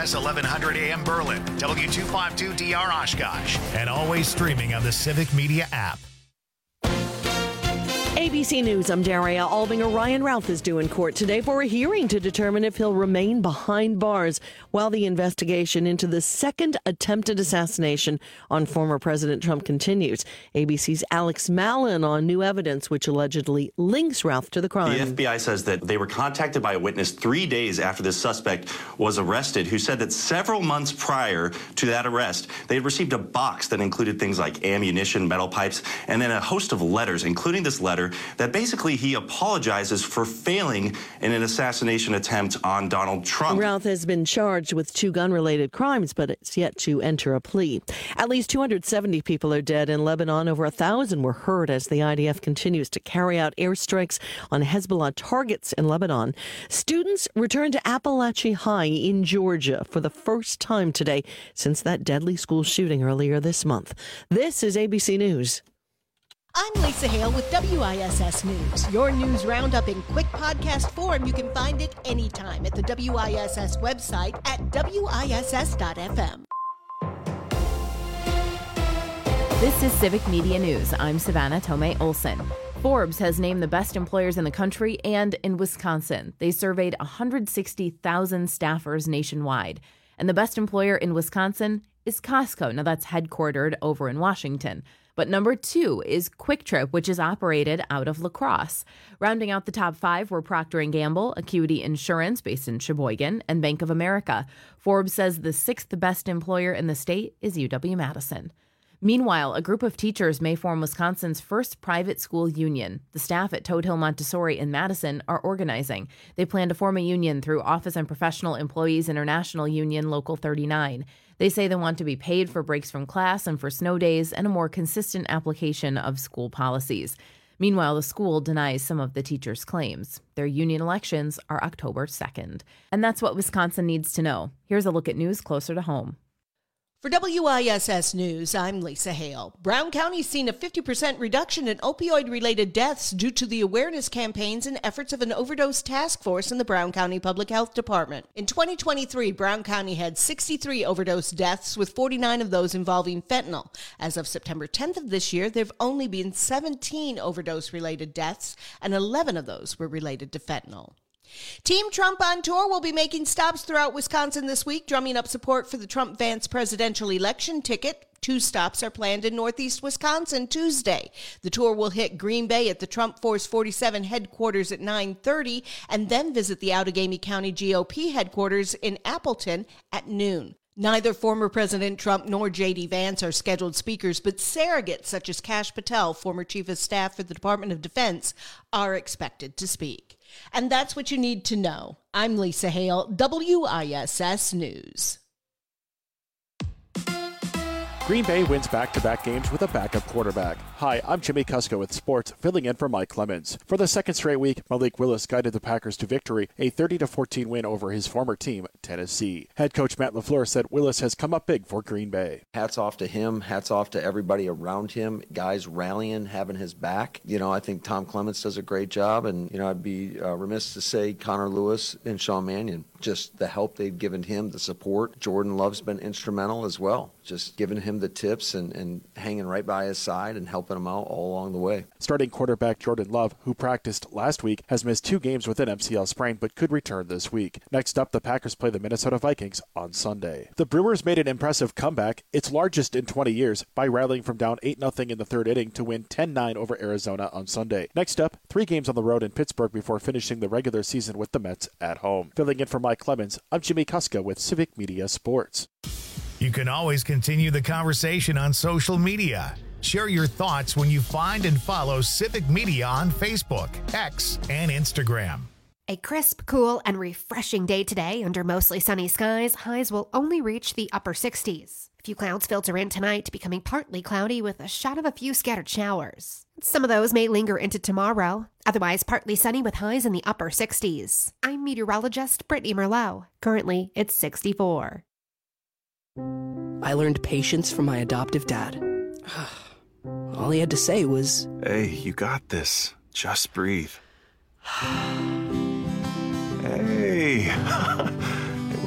WISS 1100 AM Berlin, W252DR Oshkosh, and always streaming on the Civic Media app. ABC News, I'm Daria Albinger. Ryan Routh is due in court today for a hearing to determine if he'll remain behind bars while the investigation into the second attempted assassination on former President Trump continues. ABC's Alex Mallon on new evidence which allegedly links Routh to the crime. The FBI says that they were contacted by a witness 3 days after this suspect was arrested, who said that several months prior to that arrest, they had received a box that included things like ammunition, metal pipes, and then a host of letters, including this letter that basically he apologizes for failing in an assassination attempt on Donald Trump. Routh has been charged with 2 gun-related crimes, but it's yet to enter a plea. At least 270 people are dead in Lebanon. Over 1,000 were hurt as the IDF continues to carry out airstrikes on Hezbollah targets in Lebanon. Students returned to Appalachia High in Georgia for the first time today since that deadly school shooting earlier this month. This is ABC News. I'm Lisa Hale with WISS News. Your news roundup in quick podcast form. You can find it anytime at the WISS website at WISS.FM. This is Civic Media News. I'm Savannah Tomei Olson. Forbes has named the best employers in the country and in Wisconsin. They surveyed 160,000 staffers nationwide. And the best employer in Wisconsin is Costco. Now, that's headquartered over in Washington. But number 2 is Quick Trip, which is operated out of La Crosse. Rounding out the top 5 were Procter & Gamble, Acuity Insurance, based in Sheboygan, and Bank of America. Forbes says the 6th best employer in the state is UW-Madison. Meanwhile, a group of teachers may form Wisconsin's first private school union. The staff at Toad Hill Montessori in Madison are organizing. They plan to form a union through Office and Professional Employees International Union Local 39. They say they want to be paid for breaks from class and for snow days and a more consistent application of school policies. Meanwhile, the school denies some of the teachers' claims. Their union elections are October 2nd. And that's what Wisconsin needs to know. Here's a look at news closer to home. For WISS News, I'm Lisa Hale. Brown County's seen a 50% reduction in opioid-related deaths due to the awareness campaigns and efforts of an overdose task force in the Brown County Public Health Department. In 2023, Brown County had 63 overdose deaths, with 49 of those involving fentanyl. As of September 10th of this year, there have only been 17 overdose-related deaths, and 11 of those were related to fentanyl. Team Trump on tour will be making stops throughout Wisconsin this week, drumming up support for the Trump-Vance presidential election ticket. 2 stops are planned in northeast Wisconsin Tuesday. The tour will hit Green Bay at the Trump Force 47 headquarters at 9:30 and then visit the Outagamie County GOP headquarters in Appleton at noon. Neither former President Trump nor J.D. Vance are scheduled speakers, but surrogates such as Kash Patel, former chief of staff for the Department of Defense, are expected to speak. And that's what you need to know. I'm Lisa Hale, WISS News. Green Bay wins back-to-back games with a backup quarterback. Hi, I'm Jimmy Kusko with sports, filling in for Mike Clemens. For the second straight week, Malik Willis guided the Packers to victory, a 30-14 win over his former team, Tennessee. Head coach Matt LaFleur said Willis has come up big for Green Bay. Hats off to him. Hats off to everybody around him. Guys rallying, having his back. I think Tom Clements does a great job, and, I'd be remiss to say Connor Lewis and Sean Mannion. Just the help they've given him, the support. Jordan Love's been instrumental as well. Just giving him the tips and hanging right by his side and helping him out all along the way. Starting quarterback Jordan Love, who practiced last week, has missed 2 games with an MCL sprain but could return this week. Next up, the Packers play the Minnesota Vikings on Sunday. The Brewers made an impressive comeback, its largest in 20 years, by rallying from down 8-0 in the third inning to win 10-9 over Arizona on Sunday. Next up, 3 games on the road in Pittsburgh before finishing the regular season with the Mets at home. Filling in for Mike Clemens, I'm Jimmy Kuska with Civic Media Sports. You can always continue the conversation on social media. Share your thoughts when you find and follow Civic Media on Facebook, X, and Instagram. A crisp, cool, and refreshing day today under mostly sunny skies. Highs will only reach the upper 60s. A few clouds filter in tonight, becoming partly cloudy with a shot of a few scattered showers. Some of those may linger into tomorrow. Otherwise, partly sunny with highs in the upper 60s. I'm meteorologist Brittany Merlot. Currently, it's 64. I learned patience from my adoptive dad. All he had to say was, "Hey, you got this. Just breathe." Hey, we're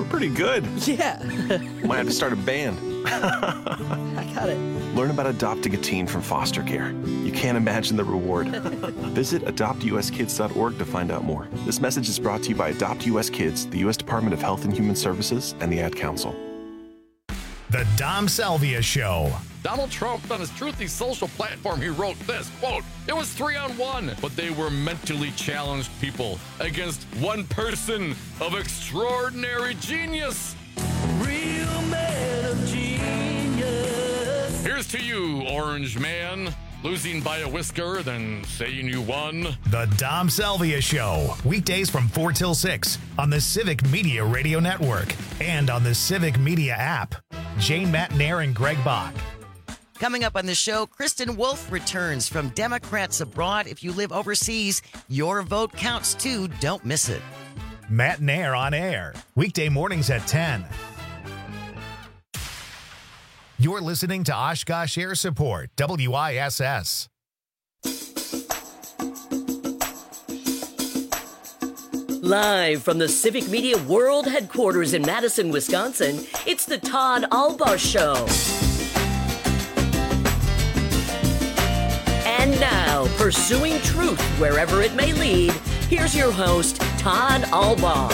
pretty good. Yeah. Might have to start a band. I got it. Learn about adopting a teen from foster care. You can't imagine the reward. Visit adoptuskids.org to find out more. This message is brought to you by Adopt US Kids, the U.S. Department of Health and Human Services, and the Ad Council. The Dom Salvia Show. Donald Trump, on his Truthy social platform, he wrote this, quote, "It was 3-on-1, but they were mentally challenged people against one person of extraordinary genius. Real man of genius. Here's to you, Orange Man. Losing by a whisker, then saying you won." The Dom Salvia Show. Weekdays from 4 till 6 on the Civic Media Radio Network and on the Civic Media app. Jane Matnair and Greg Bach. Coming up on the show, Kristen Wolf returns from Democrats Abroad. If you live overseas, your vote counts too. Don't miss it. Matt Nair on air. Weekday mornings at 10. You're listening to Oshkosh Air Support, WISS. Live from the Civic Media World Headquarters in Madison, Wisconsin, it's the Todd Albaugh Show. And now, pursuing truth wherever it may lead, here's your host, Todd Albaugh.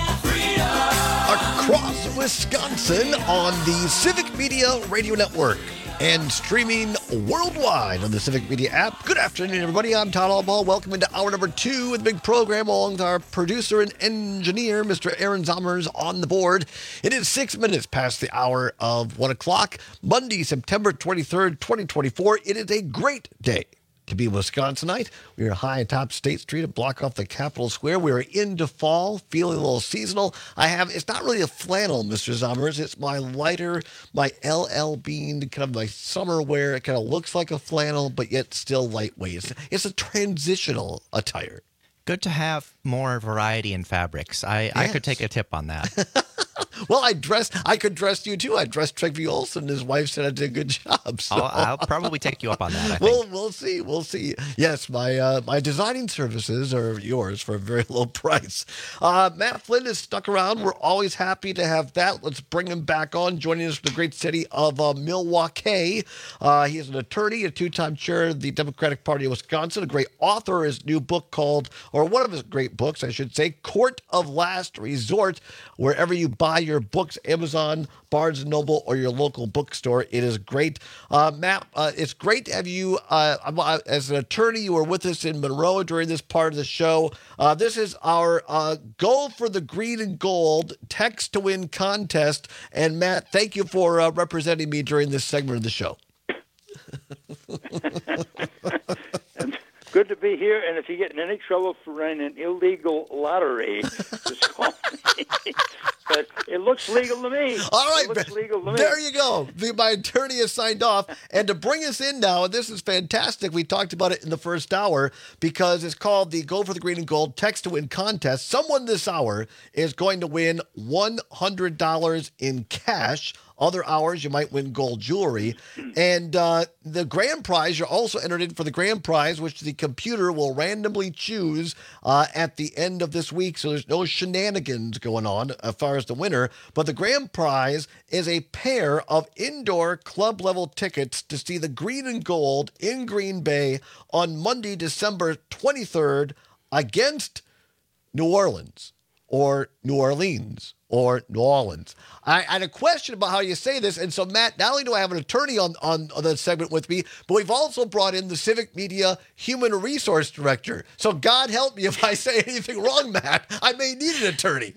Across Wisconsin on the Civic Media Radio Network and streaming worldwide on the Civic Media app. Good afternoon, everybody. I'm Todd Albaugh. Welcome into hour number 2 of the big program along with our producer and engineer, Mr. Aaron Zommers, on the board. It is 6 minutes past the hour of 1 o'clock, Monday, September 23rd, 2024. It is a great day to be Wisconsinite. We are high atop State Street, a block off the Capitol Square. We are into fall, feeling a little seasonal. It's not really a flannel, Mr. Zommers. It's my lighter, my LL Bean, kind of my summer wear. It kind of looks like a flannel, but yet still lightweight. It's a transitional attire. Good to have more variety in fabrics. I could take a tip on that. Well, I could dress you too. I dressed Tryggve Olsen, and his wife said I did a good job. So. I'll probably take you up on that, I think. We'll see. Yes, my designing services are yours for a very low price. Matt Flynn is stuck around. We're always happy to have that. Let's bring him back on, joining us from the great city of Milwaukee. He is an attorney, a 2-time chair of the Democratic Party of Wisconsin, a great author. His new book called, or one of his great books, I should say, Court of Last Resort. Wherever you buy your books, Amazon, Barnes & Noble, or your local bookstore. It is great. Matt, it's great to have you as an attorney. You were with us in Monroe during this part of the show. This is our Go for the Green and Gold Text to Win contest. And Matt, thank you for representing me during this segment of the show. Good to be here, and if you get in any trouble for running an illegal lottery, just call me. But it looks legal to me. All right, it looks legal to me. There you go. My attorney has signed off. And to bring us in now, and this is fantastic, we talked about it in the first hour, because it's called the Go for the Green and Gold Text to Win contest. Someone this hour is going to win $100 in cash. Other hours, you might win gold jewelry. And the grand prize, you're also entered in for the grand prize, which the computer will randomly choose at the end of this week. So there's no shenanigans going on as far as the winner. But the grand prize is a pair of indoor club-level tickets to see the Green and Gold in Green Bay on Monday, December 23rd against New Orleans or New Orleans. Or New Orleans. I had a question about how you say this, and so Matt, not only do I have an attorney on the segment with me, but we've also brought in the Civic Media Human Resource Director. So God help me if I say anything wrong, Matt. I may need an attorney.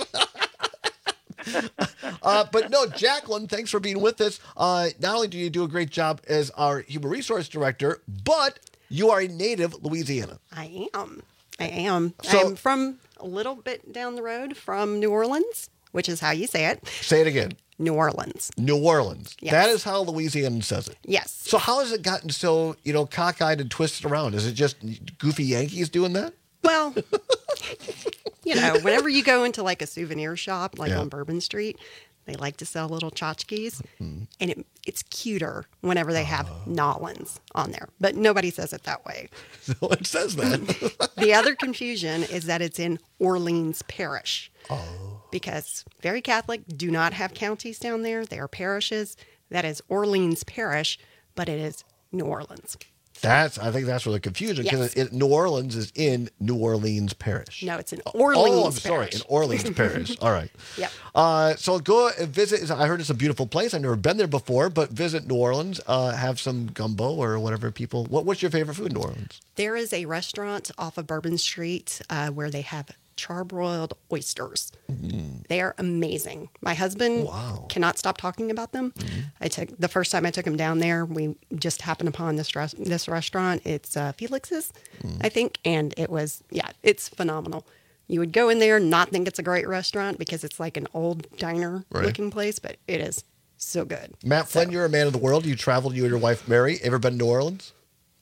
But no, Jacqueline, thanks for being with us. Not only do you do a great job as our Human Resource Director, but you are a native Louisiana. I am. So, I'm from a little bit down the road from New Orleans, which is how you say it. Say it again. New Orleans. New Orleans. Yes. That is how Louisiana says it. Yes. So how has it gotten so, cockeyed and twisted around? Is it just goofy Yankees doing that? Well, whenever you go into like a souvenir shop, like on Bourbon Street, they like to sell little tchotchkes, and it's cuter whenever they have Nolans on there. But nobody says it that way. No one says that. The other confusion is that it's in Orleans Parish. Oh. because very Catholic, do not have counties down there. They are parishes. That is Orleans Parish, but it is New Orleans. I think that's where the confusion, because New Orleans is in New Orleans Parish. No, it's in Orleans Parish. In Orleans Parish. All right. Yep. So go and visit. I heard it's a beautiful place. I've never been there before, but visit New Orleans. Have some gumbo or whatever people. What's your favorite food in New Orleans? There is a restaurant off of Bourbon Street where they have charbroiled oysters. They are amazing. My husband cannot stop talking about them. The first time I took him down there, we just happened upon this restaurant. It's Felix's, I think, and it was it's phenomenal. You would go in there, not think it's a great restaurant because it's like an old diner looking place, but it is so good. Matt Flynn, you're a man of the world. You traveled. You and your wife Mary. Ever been to New Orleans?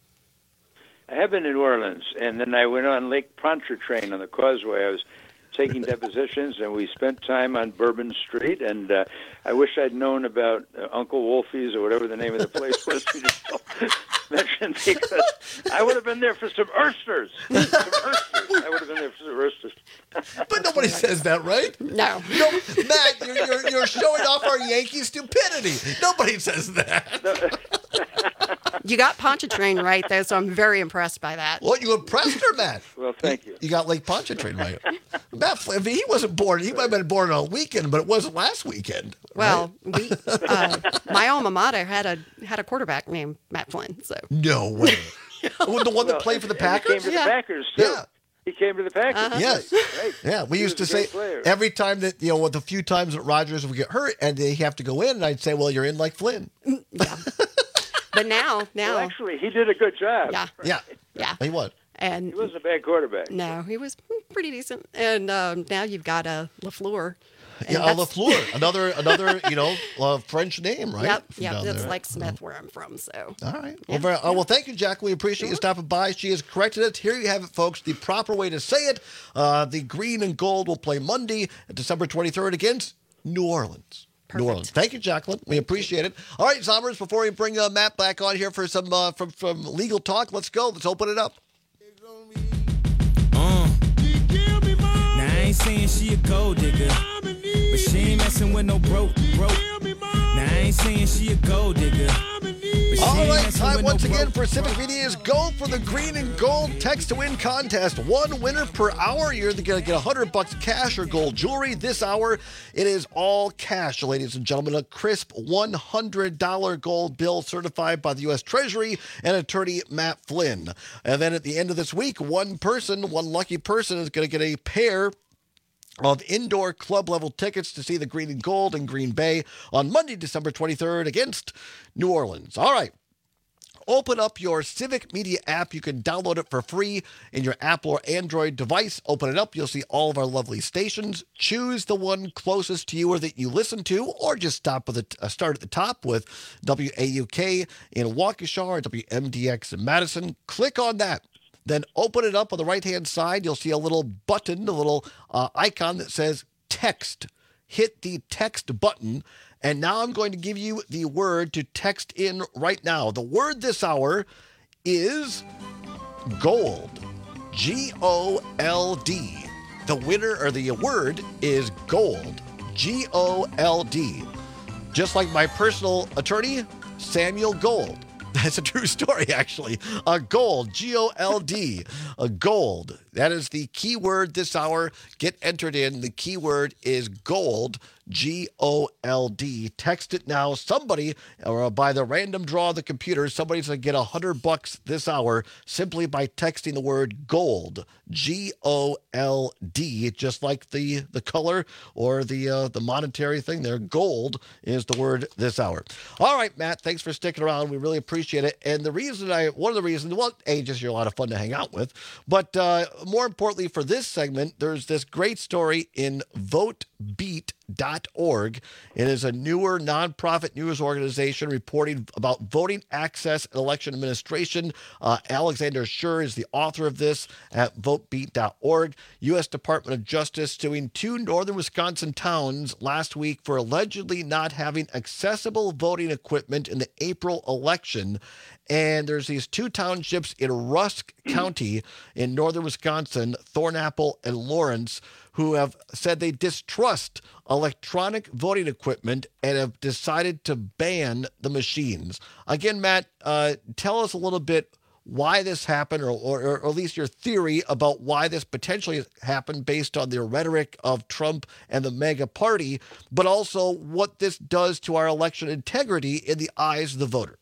I have been in New Orleans, and then I went on Lake Pontchartrain on the Causeway. I was taking depositions, and we spent time on Bourbon Street, and I wish I'd known about Uncle Wolfie's or whatever the name of the place was you just mentioned, because I would have been there for some oysters. I would have been there for some oysters. But nobody says that, right? No. Matt, you're showing off our Yankee stupidity. Nobody says that. You got Pontchartrain right, though, so I'm very impressed by that. Well, you impressed her, Matt. Well, thank you. You got Lake Pontchartrain right. Matt Flynn, he wasn't born. He might have been born on a weekend, but it wasn't last weekend. Well, my alma mater had a quarterback named Matt Flynn. So no way. The one that played for the Packers? He came to the Packers, too. Yeah. He came to the Packers. Yes. Right. Yeah, we used to say every time that, with the few times that Rodgers would get hurt and they have to go in, and I'd say, well, you're in like Flynn. Yeah. But now. Well, actually, he did a good job. Yeah. Yeah. He was. And he wasn't a bad quarterback. No, he was pretty decent. And now you've got LaFleur. Yeah, LaFleur, another French name, right? Yep. That's like Smith, where I'm from. So. All right. Yeah. Well, thank you, Jack. We appreciate you stopping by. She has corrected it. Here you have it, folks. The proper way to say it. The green and gold will play Monday, December 23rd against New Orleans. Perfect. New Orleans. Thank you, Jacqueline. We appreciate it. All right, Zombers, before we bring Matt back on here for some from legal talk, let's go. Let's open it up. Now, I ain't saying she a gold digger, but she ain't messing with no broke. Now, I ain't saying she a gold digger. All right, time once again for Civic Media's Go for the Green and Gold Text to Win contest. One winner per hour. You're going to get $100 cash or gold jewelry. This hour, it is all cash, ladies and gentlemen. A crisp $100 gold bill certified by the U.S. Treasury and attorney Matt Flynn. And then at the end of this week, one lucky person is going to get a pair of indoor club level tickets to see the Green and Gold in Green Bay on Monday, December 23rd against New Orleans. All right. Open up your Civic Media app. You can download it for free in your Apple or Android device. Open it up. You'll see all of our lovely stations. Choose the one closest to you or that you listen to, or just start at the top with WAUK in Waukesha or WMDX in Madison. Click on that. Then open it up on the right-hand side. You'll see a little button, a little icon that says text. Hit the text button. And now I'm going to give you the word to text in right now. The word this hour is gold. G-O-L-D. The winner or the word is gold. G-O-L-D. Just like my personal attorney, Samuel Gold. That's a true story, actually. Gold, G-O-L-D, gold. That is the keyword this hour. Get entered in. The keyword is gold, G-O-L-D. Text it now. Somebody, or by the random draw of the computer, somebody's going to get $100 this hour simply by texting the word gold, G-O-L-D, just like the color or the monetary thing there. Gold is the word this hour. All right, Matt, thanks for sticking around. We really appreciate it. And one of the reasons, just you're a lot of fun to hang out with, but more importantly for this segment, there's this great story in votebeat.org. It is a newer nonprofit news organization reporting about voting access and election administration. Alexander Schur is the author of this at votebeat.org. U.S. Department of Justice suing two northern Wisconsin towns last week for allegedly not having accessible voting equipment in the April election. And there's these two townships in Rusk County in northern Wisconsin, Thornapple and Lawrence, who have said they distrust electronic voting equipment and have decided to ban the machines. Again, Matt, tell us a little bit why this happened, or at least your theory about why this potentially happened based on the rhetoric of Trump and the MAGA party, but also what this does to our election integrity in the eyes of the voter.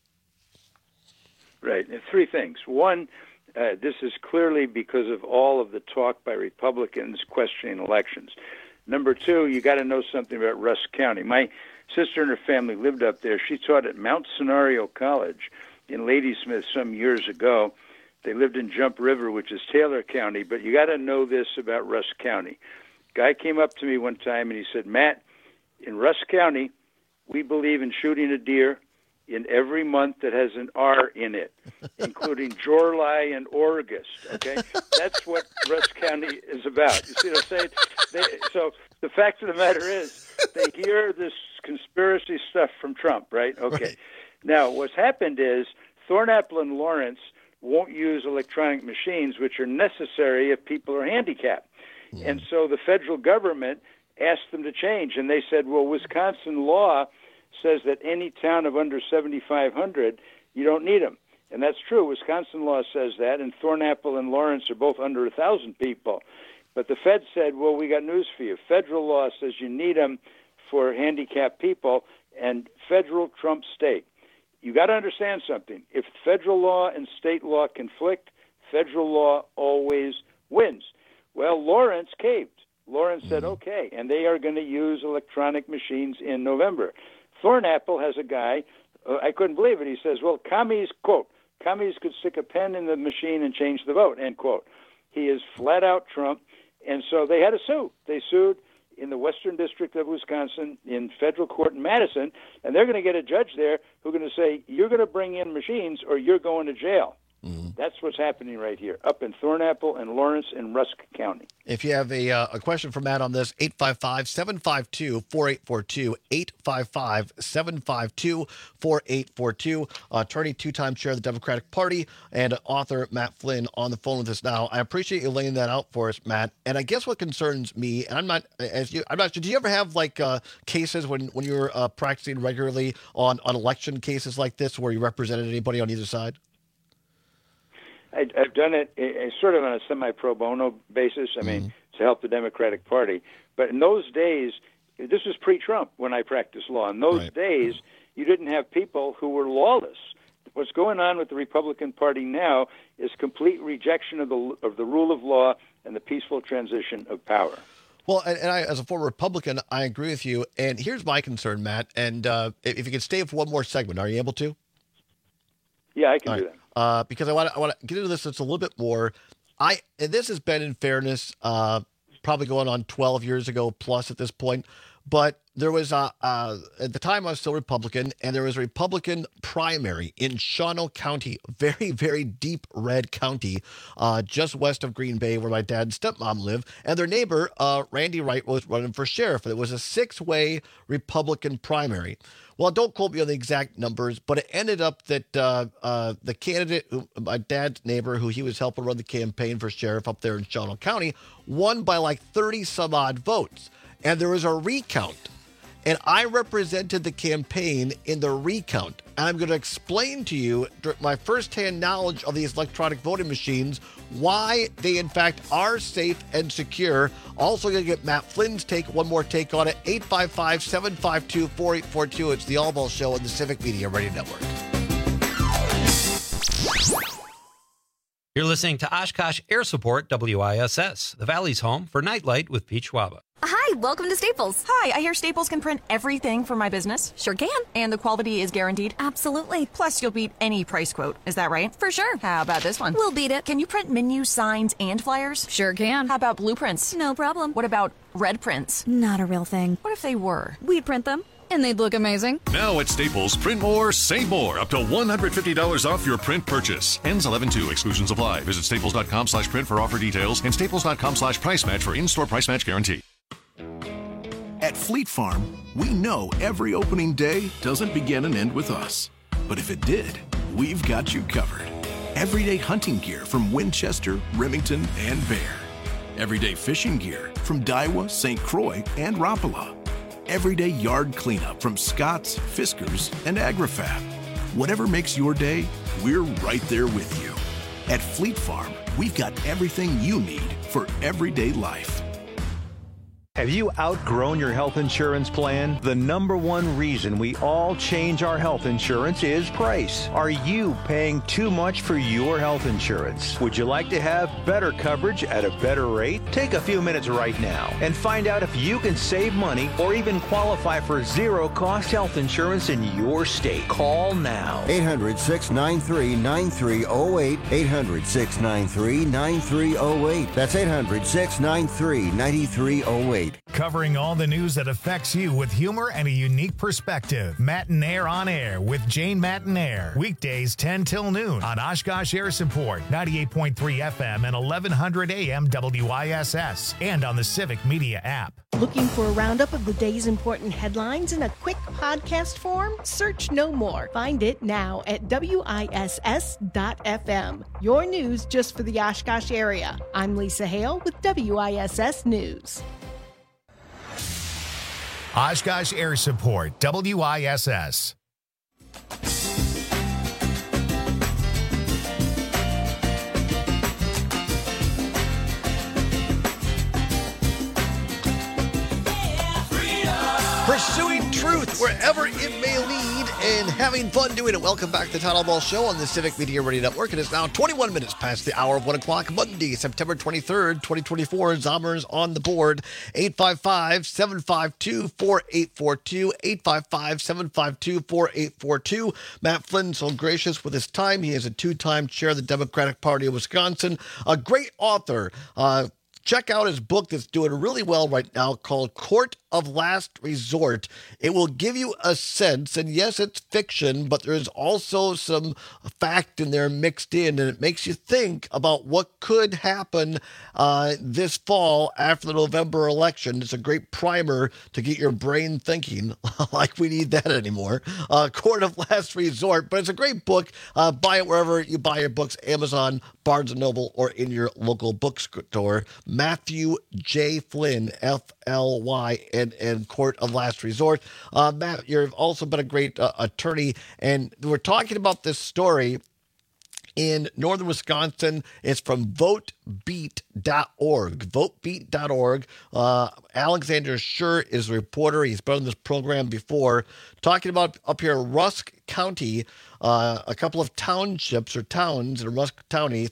Right. And three things. One, this is clearly because of all of the talk by Republicans questioning elections. Number two, you got to know something about Rusk County. My sister and her family lived up there. She taught at Mount Scenario College in Ladysmith some years ago. They lived in Jump River, which is Taylor County, but you got to know this about Rusk County. Guy came up to me one time and he said, Matt, in Rusk County, we believe in shooting a deer in every month that has an R in it, including July and August, okay? That's what Rusk County is about. You see what I'm saying? So the fact of the matter is they hear this conspiracy stuff from Trump, right? Okay. Right. Now, what's happened is Thornapple and Lawrence won't use electronic machines, which are necessary if people are handicapped. And so the federal government asked them to change, and they said, well, Wisconsin law says that any town of under 7,500, you don't need them. And that's true. Wisconsin law says that, and Thornapple and Lawrence are both under 1,000 people. But the Fed said, well, we got news for you. Federal law says you need them for handicapped people, and federal trumps state. You got to understand something. If federal law and state law conflict, federal law always wins. Well, Lawrence caved. Lawrence said, okay, and they are going to use electronic machines in November. Thornapple has a guy, I couldn't believe it. He says, well, commies, quote, commies could stick a pen in the machine and change the vote, end quote. He is flat out Trump, and so they had to sue. They sued in the Western District of Wisconsin in federal court in Madison, and they're going to get a judge there who's going to say, you're going to bring in machines or you're going to jail. That's what's happening right here, up in Thornapple and Lawrence in Rusk County. If you have a question for Matt on this, 855-752-4842, 855-752-4842. Attorney, two-time chair of the Democratic Party, and author Matt Flynn on the phone with us now. I appreciate you laying that out for us, Matt. And I guess what concerns me, and I'm not sure, do you ever have like cases when you were practicing regularly on election cases like this where you represented anybody on either side? I've done it sort of on a semi-pro bono basis, I mean, to help the Democratic Party. But in those days, this was pre-Trump when I practiced law. In those days, you didn't have people who were lawless. What's going on with the Republican Party now is complete rejection of the rule of law and the peaceful transition of power. Well, and I, as a former Republican, I agree with you. And here's my concern, Matt. And if you could stay for one more segment, are you able to? Yeah, I can do that. Because I want to get into this just a little bit more. And this has been, in fairness, probably going on 12 years ago plus at this point. But there was, at the time I was still Republican, and there was a Republican primary in Shawano County, very, very deep red county, just west of Green Bay, where my dad and stepmom live. And their neighbor, Randy Wright, was running for sheriff. It was a 6-way Republican primary. Well, don't quote me on the exact numbers, but it ended up that the candidate, my dad's neighbor, who he was helping run the campaign for sheriff up there in Shawano County, won by like 30 some odd votes. And there was a recount. And I represented the campaign in the recount. And I'm going to explain to you my firsthand knowledge of these electronic voting machines, why they, in fact, are safe and secure. Also going to get Matt Flynn's take, one more take on it, 855-752-4842. It's the Allball Show on the Civic Media Radio Network. You're listening to Oshkosh Air Support WISS, the Valley's home for Nightlight with Pete Schwaba. Hi, welcome to Staples. Hi, I hear Staples can print everything for my business. Sure can. And the quality is guaranteed? Absolutely. Plus, you'll beat any price quote. Is that right? For sure. How about this one? We'll beat it. Can you print menus, signs, and flyers? Sure can. How about blueprints? No problem. What about red prints? Not a real thing. What if they were? We'd print them. And they'd look amazing. Now at Staples, print more, save more. Up to $150 off your print purchase. Ends 11/2. Exclusions apply. Visit staples.com/print for offer details and staples.com/price match for in-store price match guarantee. At Fleet Farm, we know every opening day doesn't begin and end with us. But if it did, we've got you covered. Everyday hunting gear from Winchester, Remington, and Bear. Everyday fishing gear from Daiwa, St. Croix, and Rapala. Everyday yard cleanup from Scott's, Fiskars, and AgriFab. Whatever makes your day, we're right there with you. At Fleet Farm, we've got everything you need for everyday life. Have you outgrown your health insurance plan? The number one reason we all change our health insurance is price. Are you paying too much for your health insurance? Would you like to have better coverage at a better rate? Take a few minutes right now and find out if you can save money or even qualify for zero-cost health insurance in your state. Call now. 800-693-9308. 800-693-9308. That's 800-693-9308. Covering all the news that affects you with humor and a unique perspective. Matinaire on Air with Jane Matinaire. Weekdays 10 till noon on Oshkosh Air Support, 98.3 FM and 1100 AM WISS, and on the Civic Media app. Looking for a roundup of the day's important headlines in a quick podcast form? Search no more. Find it now at WISS.FM. Your news just for the Oshkosh area. I'm Lisa Hale with WISS News. Oshkosh Air Support, WISS. Pursuing truth wherever it may lead and having fun doing it. Welcome back to the Todd Albaugh Show on the Civic Media Radio Network. It is now 21 minutes past the hour of 1 o'clock, Monday, September 23rd, 2024. Zommers on the board, 855-752-4842, 855-752-4842. Matt Flynn, so gracious with his time. He is a two-time chair of the Democratic Party of Wisconsin, a great author. Check out his book that's doing really well right now called Court of Last Resort. It will give you a sense, and yes, it's fiction, but there's also some fact in there mixed in, and it makes you think about what could happen this fall after the November election. It's a great primer to get your brain thinking, like we need that anymore. Court of Last Resort, but it's a great book. Buy it wherever you buy your books, Amazon, Barnes & Noble, or in your local bookstore. Matthew J. Flynn, F-L-Y-N, and Court of Last Resort. Matt, you've also been a great attorney, and we're talking about this story in northern Wisconsin. It's from votebeat.org. Votebeat.org. Alexander Schur is the reporter. He's been on this program before, talking about up here in Rusk County, a couple of townships or towns in Rusk County,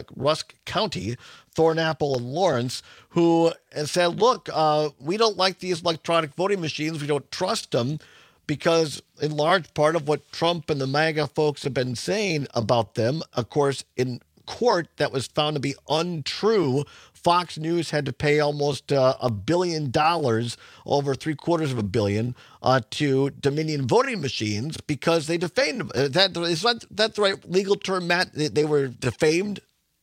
Thornapple and Lawrence, who said, look, we don't like these electronic voting machines. We don't trust them, because in large part of what Trump and the MAGA folks have been saying about them, of course, in court, that was found to be untrue. Fox News had to pay almost $1 billion, over $750 million, to Dominion voting machines because they defamed them. Is that the right legal term, Matt? They were defamed?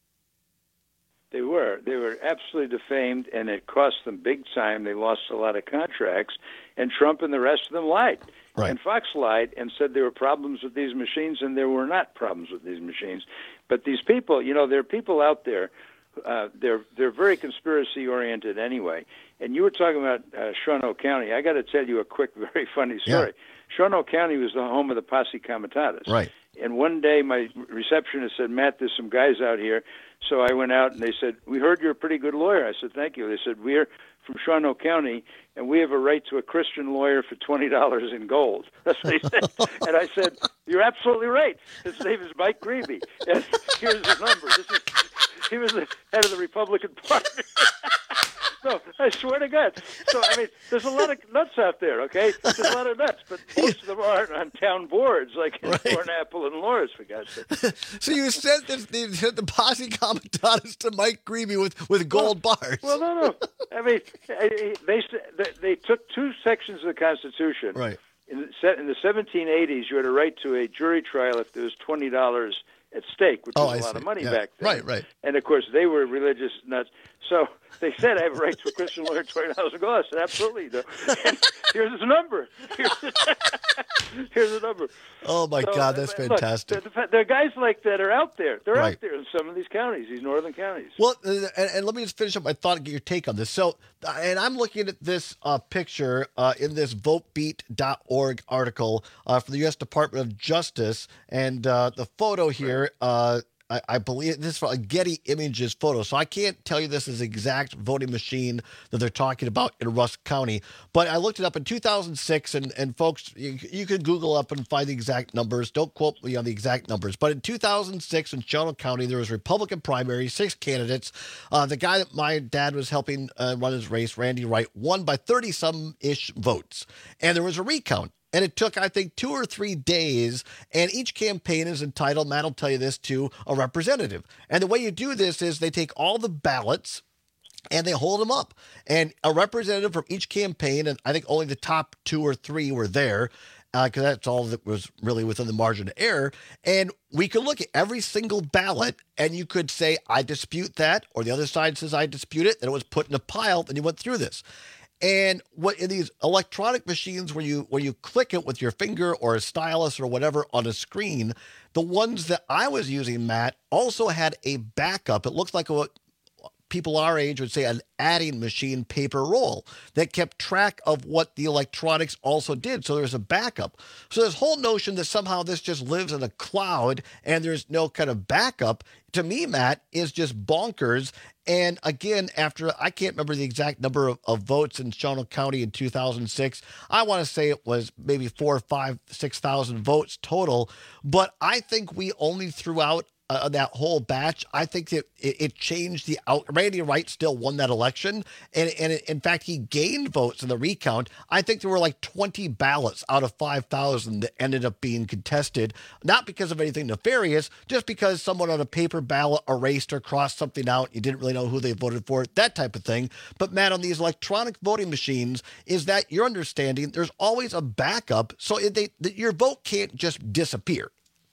They were absolutely defamed, and it cost them big time. They lost a lot of contracts, and Trump and the rest of them lied. Right. And Fox lied and said there were problems with these machines, and there were not problems with these machines. But these people, there are people out there, they're very conspiracy-oriented anyway. And you were talking about Shawano County. I got to tell you a quick, very funny story. Yeah. Shawano County was the home of the Posse Comitatus. Right. And one day my receptionist said, Matt, there's some guys out here. So I went out, and they said, we heard you're a pretty good lawyer. I said, thank you. They said, we're from Shawano County, and we have a right to a Christian lawyer for $20 in gold. That's what they said. And I said, you're absolutely right. His name is Mike Greeby. And here's his number. He was the head of the Republican Party. No, I swear to God. So, there's a lot of nuts out there, okay? There's a lot of nuts, but most of them aren't on town boards like in Thornapple and Lawrence, for God's sake. So you sent the Posse Comitatus to Mike Greeby with gold bars. Well, no. They took two sections of the Constitution. Right. In the 1780s, you had a right to a jury trial if there was $20 at stake, which was a lot of money back then. Right. And, of course, they were religious nuts. So they said, I have a right to a Christian lawyer, $20 in gold. I said, absolutely. No. And here's his number. Here's the number. whatsoever. Oh, my God, that's fantastic. Look, there are guys like that are out there. They're Right. out there in some of these counties, these northern counties. Well, and let me just finish up my thought and get your take on this. So, and I'm looking at this picture in this votebeat.org article from the U.S. Department of Justice, and the photo here, I believe this is a Getty Images photo, so I can't tell you this is the exact voting machine that they're talking about in Rusk County. But I looked it up in 2006, and folks, you can Google up and find the exact numbers. Don't quote me on the exact numbers. But in 2006 in Shawano County, there was a Republican primary, 6 candidates. The guy that my dad was helping run his race, Randy Wright, won by 30-some-ish votes. And there was a recount. And it took, I think, 2 or 3 days, and each campaign is entitled, Matt will tell you this, to a representative. And the way you do this is they take all the ballots and they hold them up. And a representative from each campaign, and I think only the top 2 or 3 were there, because that's all that was really within the margin of error. And we could look at every single ballot, and you could say, I dispute that, or the other side says, I dispute it, and it was put in a pile, and you went through this. And what in these electronic machines where you click it with your finger or a stylus or whatever on a screen, the ones that I was using, Matt, also had a backup. It looks like what people our age would say an adding machine paper roll that kept track of what the electronics also did. So there's a backup. So this whole notion that somehow this just lives in a cloud and there's no kind of backup, to me, Matt, is just bonkers. And again, after I can't remember the exact number of votes in Shawano County in 2006, I want to say it was maybe 4,000, 5,000, 6,000 votes total. But I think we only threw out that whole batch. I think that it changed the out. Randy Wright still won that election, and in fact he gained votes in the recount. I think there were like 20 ballots out of 5,000 that ended up being contested, not because of anything nefarious, just because someone on a paper ballot erased or crossed something out. You didn't really know who they voted for, that type of thing. But Matt, on these electronic voting machines, is that your understanding? There's always a backup, so your vote can't just disappear.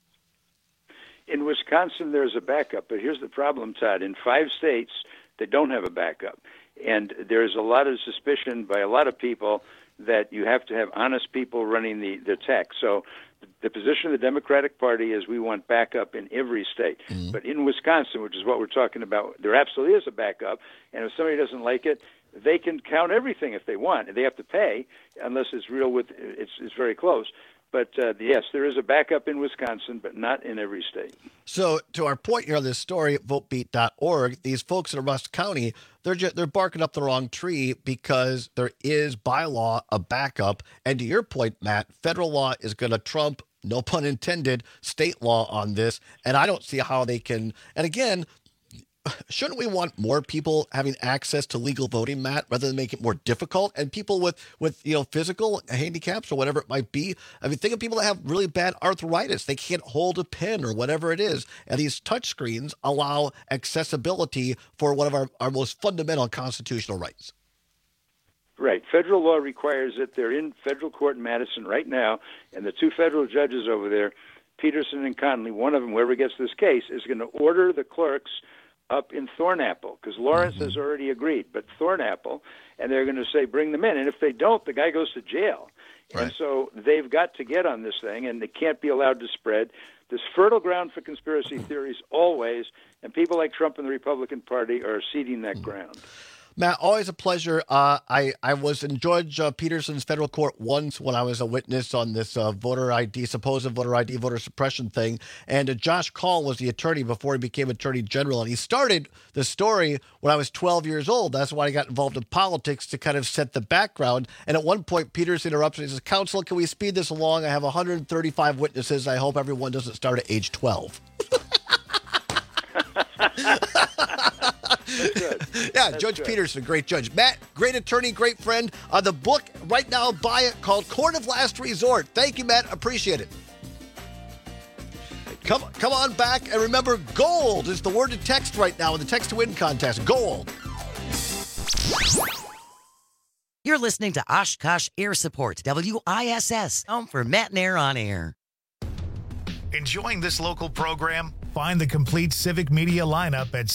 In Wisconsin, there's a backup, but here's the problem, Todd. In 5 states, they don't have a backup. And there's a lot of suspicion by a lot of people that you have to have honest people running the tech. So the position of the Democratic Party is we want backup in every state. Mm-hmm. But in Wisconsin, which is what we're talking about, there absolutely is a backup. And if somebody doesn't like it, they can count everything if they want. They have to pay unless it's it's very close. But yes, there is a backup in Wisconsin, but not in every state. So to our point here on this story at votebeat.org, these folks in Rusk County, they're barking up the wrong tree because there is by law a backup. And to your point, Matt, federal law is going to trump, no pun intended, state law on this. And I don't see how they can. And again, shouldn't we want more people having access to legal voting, Matt, rather than make it more difficult? And people with physical handicaps or whatever it might be. I mean, think of people that have really bad arthritis. They can't hold a pen or whatever it is. And these touch screens allow accessibility for one of our most fundamental constitutional rights. Right. Federal law requires it. They're in federal court in Madison right now, and the 2 federal judges over there, Peterson and Connolly, one of them, whoever gets this case, is going to order the clerks up in Thornapple, because Lawrence has already agreed, but Thornapple, and they're going to say, bring them in. And if they don't, the guy goes to jail. Right. And so they've got to get on this thing, and they can't be allowed to spread. There's fertile ground for conspiracy theories always, and people like Trump and the Republican Party are ceding that ground. Matt, always a pleasure. I was in Judge Peterson's federal court once when I was a witness on this supposed voter ID, voter suppression thing. And Josh Kaul was the attorney before he became attorney general. And he started the story when I was 12 years old. That's why I got involved in politics, to kind of set the background. And at one point, Peterson interrupts me and says, "Counsel, can we speed this along? I have 135 witnesses. I hope everyone doesn't start at age 12. That's good. Yeah, Judge good. Peterson, great judge. Matt, great attorney, great friend. The book right now, buy it, called Court of Last Resort. Thank you, Matt. Appreciate it. Come on back. And remember, gold is the word to text right now in the text to win contest. Gold. You're listening to Oshkosh Air Support, WISS, home for Matt and Air on Air. Enjoying this local program? Find the complete Civic Media lineup at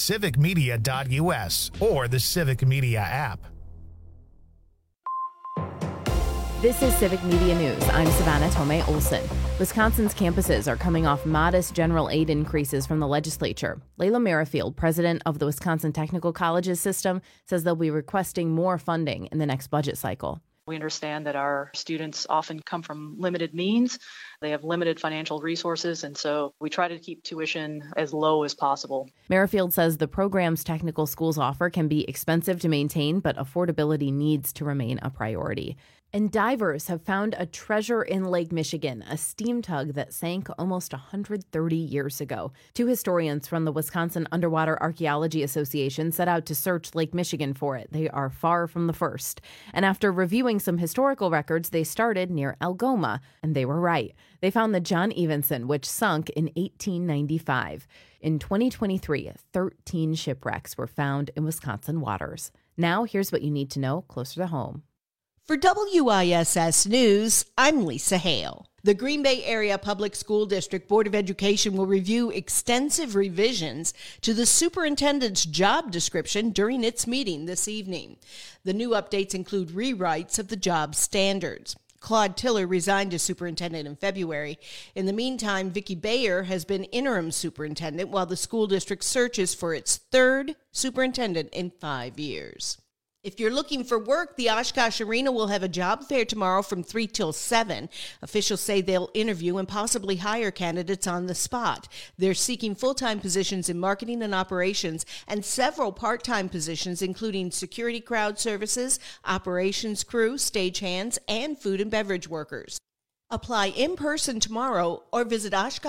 civicmedia.us or the Civic Media app. This is Civic Media News. I'm Savannah Tomei Olson. Wisconsin's campuses are coming off modest general aid increases from the legislature. Layla Merrifield, president of the Wisconsin Technical Colleges system, says they'll be requesting more funding in the next budget cycle. We understand that our students often come from limited means. They have limited financial resources, and so we try to keep tuition as low as possible. Merrifield says the programs technical schools offer can be expensive to maintain, but affordability needs to remain a priority. And divers have found a treasure in Lake Michigan, a steam tug that sank almost 130 years ago. Two historians from the Wisconsin Underwater Archaeology Association set out to search Lake Michigan for it. They are far from the first. And after reviewing some historical records, they started near Algoma, and they were right. They found the John Evenson, which sunk in 1895. In 2023, 13 shipwrecks were found in Wisconsin waters. Now, here's what you need to know closer to home. For WISS News, I'm Lisa Hale. The Green Bay Area Public School District Board of Education will review extensive revisions to the superintendent's job description during its meeting this evening. The new updates include rewrites of the job standards. Claude Tiller resigned as superintendent in February. In the meantime, Vicki Bayer has been interim superintendent while the school district searches for its third superintendent in 5 years. If you're looking for work, the Oshkosh Arena will have a job fair tomorrow from 3 till 7. Officials say they'll interview and possibly hire candidates on the spot. They're seeking full-time positions in marketing and operations and several part-time positions, including security crowd services, operations crew, stagehands, and food and beverage workers. Apply in person tomorrow or visit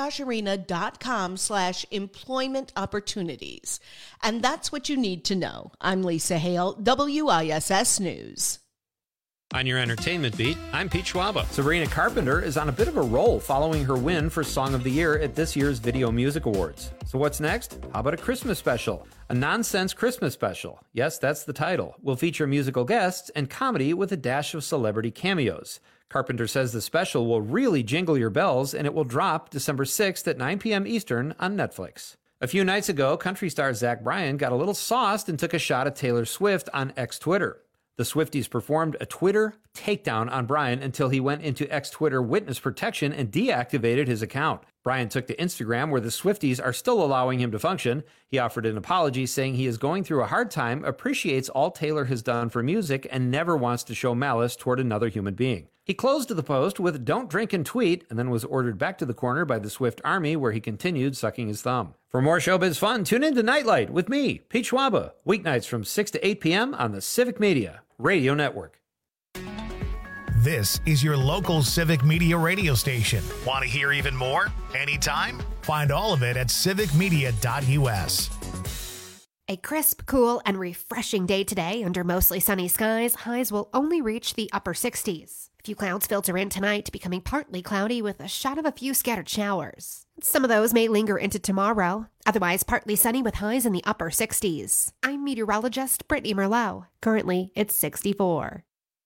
oshkosharena.com/employment opportunities. And that's what you need to know. I'm Lisa Hale, WISS News. On your entertainment beat, I'm Pete Schwaba. Sabrina Carpenter is on a bit of a roll following her win for Song of the Year at this year's Video Music Awards. So what's next? How about a Christmas special? A nonsense Christmas special. Yes, that's the title. Will feature musical guests and comedy with a dash of celebrity cameos. Carpenter says the special will really jingle your bells, and it will drop December 6th at 9 p.m. Eastern on Netflix. A few nights ago, country star Zach Bryan got a little sauced and took a shot at Taylor Swift on X-Twitter. The Swifties performed a Twitter takedown on Bryan until he went into X-Twitter witness protection and deactivated his account. Bryan took to Instagram, where the Swifties are still allowing him to function. He offered an apology, saying he is going through a hard time, appreciates all Taylor has done for music, and never wants to show malice toward another human being. He closed the post with "Don't drink and tweet," and then was ordered back to the corner by the Swift Army, where he continued sucking his thumb. For more showbiz fun, tune in to Nightlight with me, Pete Schwaba, weeknights from 6 to 8 p.m. on the Civic Media Radio Network. This is your local Civic Media radio station. Want to hear even more? Anytime? Find all of it at civicmedia.us. A crisp, cool, and refreshing day today under mostly sunny skies. Highs will only reach the upper 60s. A few clouds filter in tonight, becoming partly cloudy with a shot of a few scattered showers. Some of those may linger into tomorrow. Otherwise, partly sunny with highs in the upper 60s. I'm meteorologist Brittany Merlot. Currently, it's 64.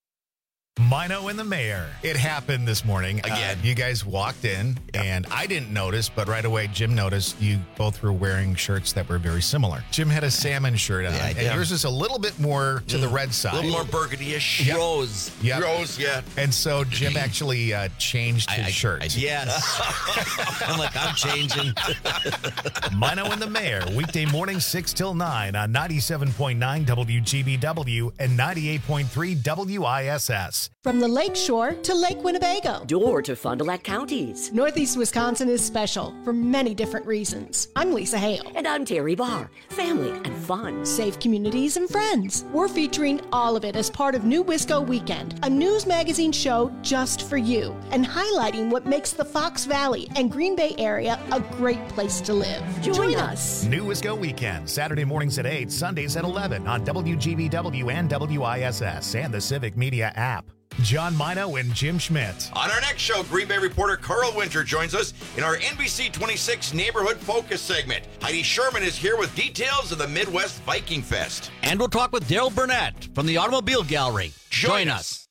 Mino and the Mayor. It happened this morning. Again, you guys walked in, and I didn't notice, but right away Jim noticed you both were wearing shirts that were very similar. Jim had a salmon shirt on, and yours is a little bit more to the red side. A little more burgundy-ish. Yep. Rose. Yep. Rose, yeah. And so Jim actually changed his shirt. Yes. I'm like, I'm changing. Mino and the Mayor, weekday morning 6 till 9 on 97.9 WGBW and 98.3 WISS. From the Lake Shore to Lake Winnebago. Door to Fond du Lac counties. Northeast Wisconsin is special for many different reasons. I'm Lisa Hale. And I'm Terry Barr. Family and fun. Safe communities and friends. We're featuring all of it as part of New Wisco Weekend, a news magazine show just for you, and highlighting what makes the Fox Valley and Green Bay area a great place to live. Join us. New Wisco Weekend, Saturday mornings at 8, Sundays at 11 on WGBW and WISS and the Civic Media app. John Mino and Jim Schmidt. On our next show, Green Bay reporter Carl Winter joins us in our NBC 26 Neighborhood Focus segment. Heidi Sherman is here with details of the Midwest Viking Fest. And we'll talk with Daryl Burnett from the Automobile Gallery. Join us.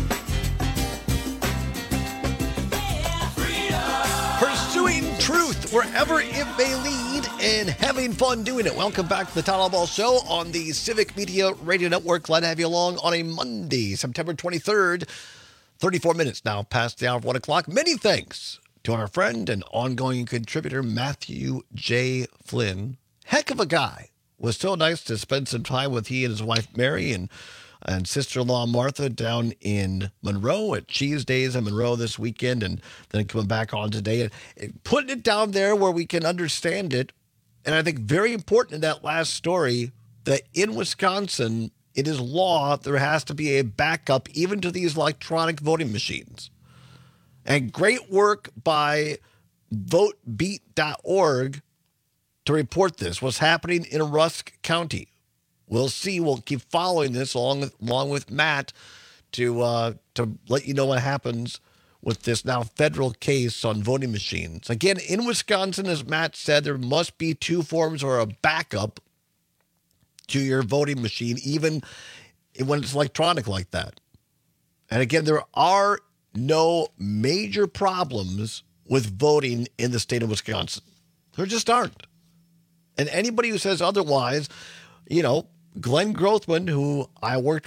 Pursuing truth wherever it may lead and having fun doing it. Welcome back to the Todd Ball Show on the Civic Media Radio Network. Glad to have you along on a Monday, September 23rd, 34 minutes now past the hour of 1 o'clock. Many thanks to our friend and ongoing contributor, Matthew J. Flynn. Heck of a guy. Was so nice to spend some time with he and his wife, Mary, and sister-in-law Martha down in Monroe at Cheese Days in Monroe this weekend, and then coming back on today and putting it down there where we can understand it. And I think very important in that last story that in Wisconsin, it is law there has to be a backup even to these electronic voting machines. And great work by votebeat.org to report this, what's happening in Rusk County. We'll see. We'll keep following this along with Matt to let you know what happens with this now federal case on voting machines. Again, in Wisconsin, as Matt said, there must be two forms or a backup to your voting machine, even when it's electronic like that. And again, there are no major problems with voting in the state of Wisconsin. There just aren't. And anybody who says otherwise, Glenn Grothman, who I was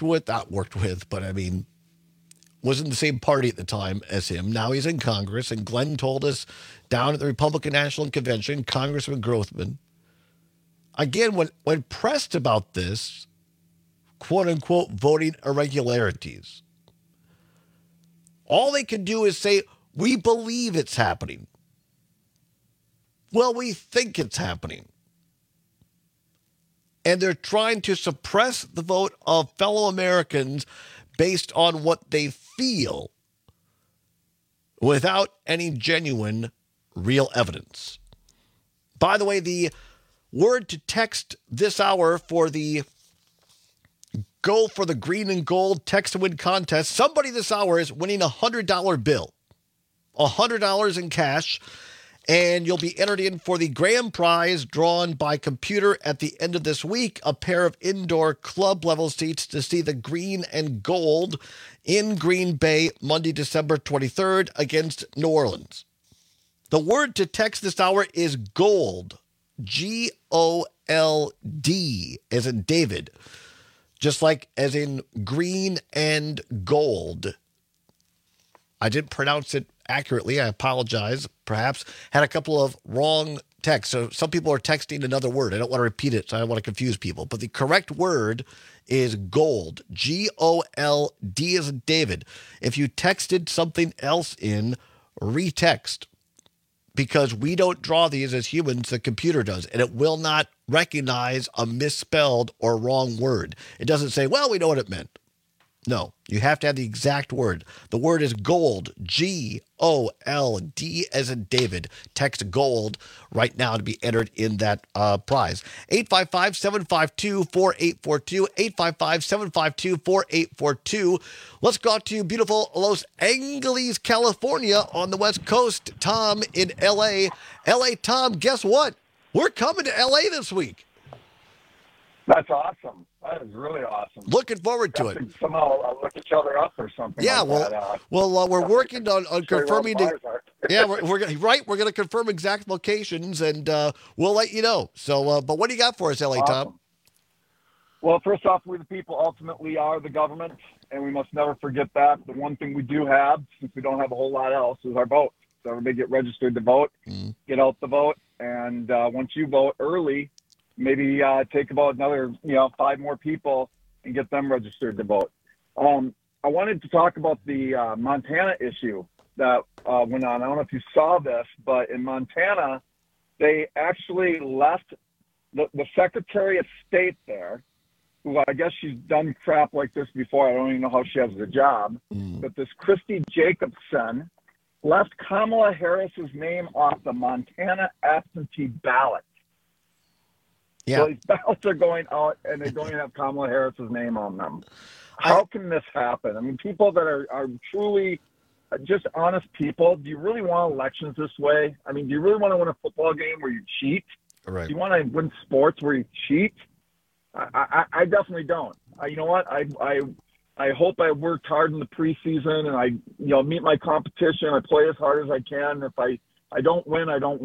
in the same party at the time as him. Now he's in Congress, and Glenn told us down at the Republican National Convention, Congressman Grothman, again, when pressed about this, quote-unquote, voting irregularities, all they can do is say, we believe it's happening. Well, we think it's happening. And they're trying to suppress the vote of fellow Americans based on what they feel without any genuine, real evidence. By the way, the word to text this hour for the Go for the Green and Gold Text to Win contest, somebody this hour is winning a $100 bill, $100 in cash. And you'll be entered in for the grand prize drawn by computer at the end of this week, a pair of indoor club-level seats to see the Green and Gold in Green Bay Monday, December 23rd against New Orleans. The word to text this hour is GOLD, G-O-L-D, as in David, just like as in green and gold. I didn't pronounce it accurately. I apologize. Perhaps had a couple of wrong texts. So some people are texting another word. I don't want to repeat it, so I don't want to confuse people. But the correct word is gold. G-O-L-D as in David. If you texted something else in, retext. Because we don't draw these as humans, the computer does. And it will not recognize a misspelled or wrong word. It doesn't say, well, we know what it meant. No, you have to have the exact word. The word is gold, G-O-L-D as in David. Text gold right now to be entered in that prize. 855-752-4842, 855-752-4842. Let's go out to beautiful Los Angeles, California on the West Coast. Tom in L.A. L.A., Tom, guess what? We're coming to L.A. this week. That's awesome. That is really awesome. Looking forward to it. Somehow look each other up or something. Yeah, like we're working on confirming. We're going to confirm exact locations, and we'll let you know. So, but what do you got for us, LA Tom? Well, first off, we the people ultimately are the government, and we must never forget that. The one thing we do have, since we don't have a whole lot else, is our vote. So everybody get registered to vote, get out the vote, and once you vote early, maybe take about another, 5 more people and get them registered to vote. I wanted to talk about the Montana issue that went on. I don't know if you saw this, but in Montana, they actually left the Secretary of State there, who I guess she's done crap like this before. I don't even know how she has the job. But this Christy Jacobson left Kamala Harris's name off the Montana absentee ballot. Yeah. So these ballots are going out, and they don't even have Kamala Harris's name on them. How can this happen? I mean, people that are truly just honest people, do you really want elections this way? I mean, do you really want to win a football game where you cheat? Right. Do you want to win sports where you cheat? I definitely don't. You know what? I hope I worked hard in the preseason, and I meet my competition. I play as hard as I can. If I don't win, I don't win.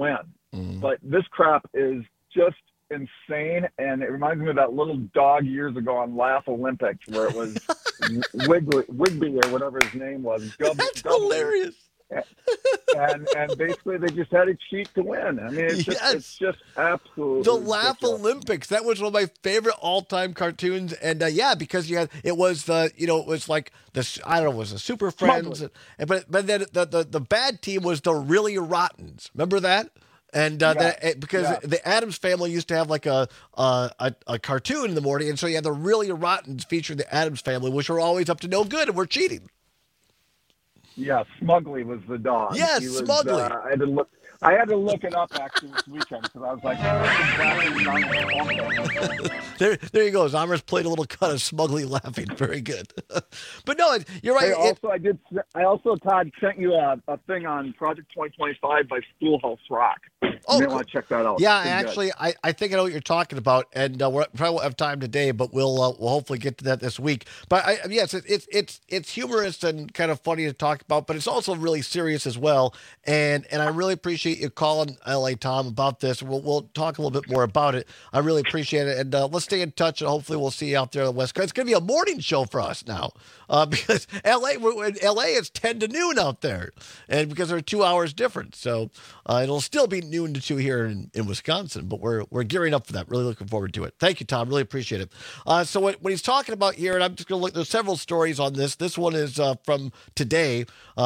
But this crap is just insane, and it reminds me of that little dog years ago on Laugh Olympics where it was Wigby or whatever his name was. That's hilarious. And basically they just had to cheat to win. I mean, it's just absolutely the Laugh Olympics. That was one of my favorite all-time cartoons, and because it was like this. I don't know, it was the Super Friends, but then the bad team was the Really Rottens. Remember that? And because the Addams Family used to have like a cartoon in the morning, and so you had the Really Rottens featuring the Addams Family, which were always up to no good and were cheating. Yeah, Smugly was the dog. Yes, Smugly. I had to look it up actually this weekend because I was like, there you go. Zomers played a little cut of Smugly laughing. Very good. But no, you're right. I also, Todd, sent you a thing on Project 2025 by Schoolhouse Rock. You may want to check that out. Yeah, actually, I think I know what you're talking about, and we probably won't have time today, but we'll hopefully get to that this week. But yes, it's humorous and kind of funny to talk about, but it's also really serious as well. And I really appreciate you calling LA Tom about this. We'll talk a little bit more about it. I really appreciate it, and let's stay in touch, and hopefully we'll see you out there on the West Coast. It's going to be a morning show for us now because LA it's 10 to noon out there, and because they're 2 hours different, so it'll still be noon to 2 here in Wisconsin, but we're gearing up for that. Really looking forward to it. Thank you, Tom. Really appreciate it. So what he's talking about here, and I'm just going to look, there's several stories on this. This one is from today.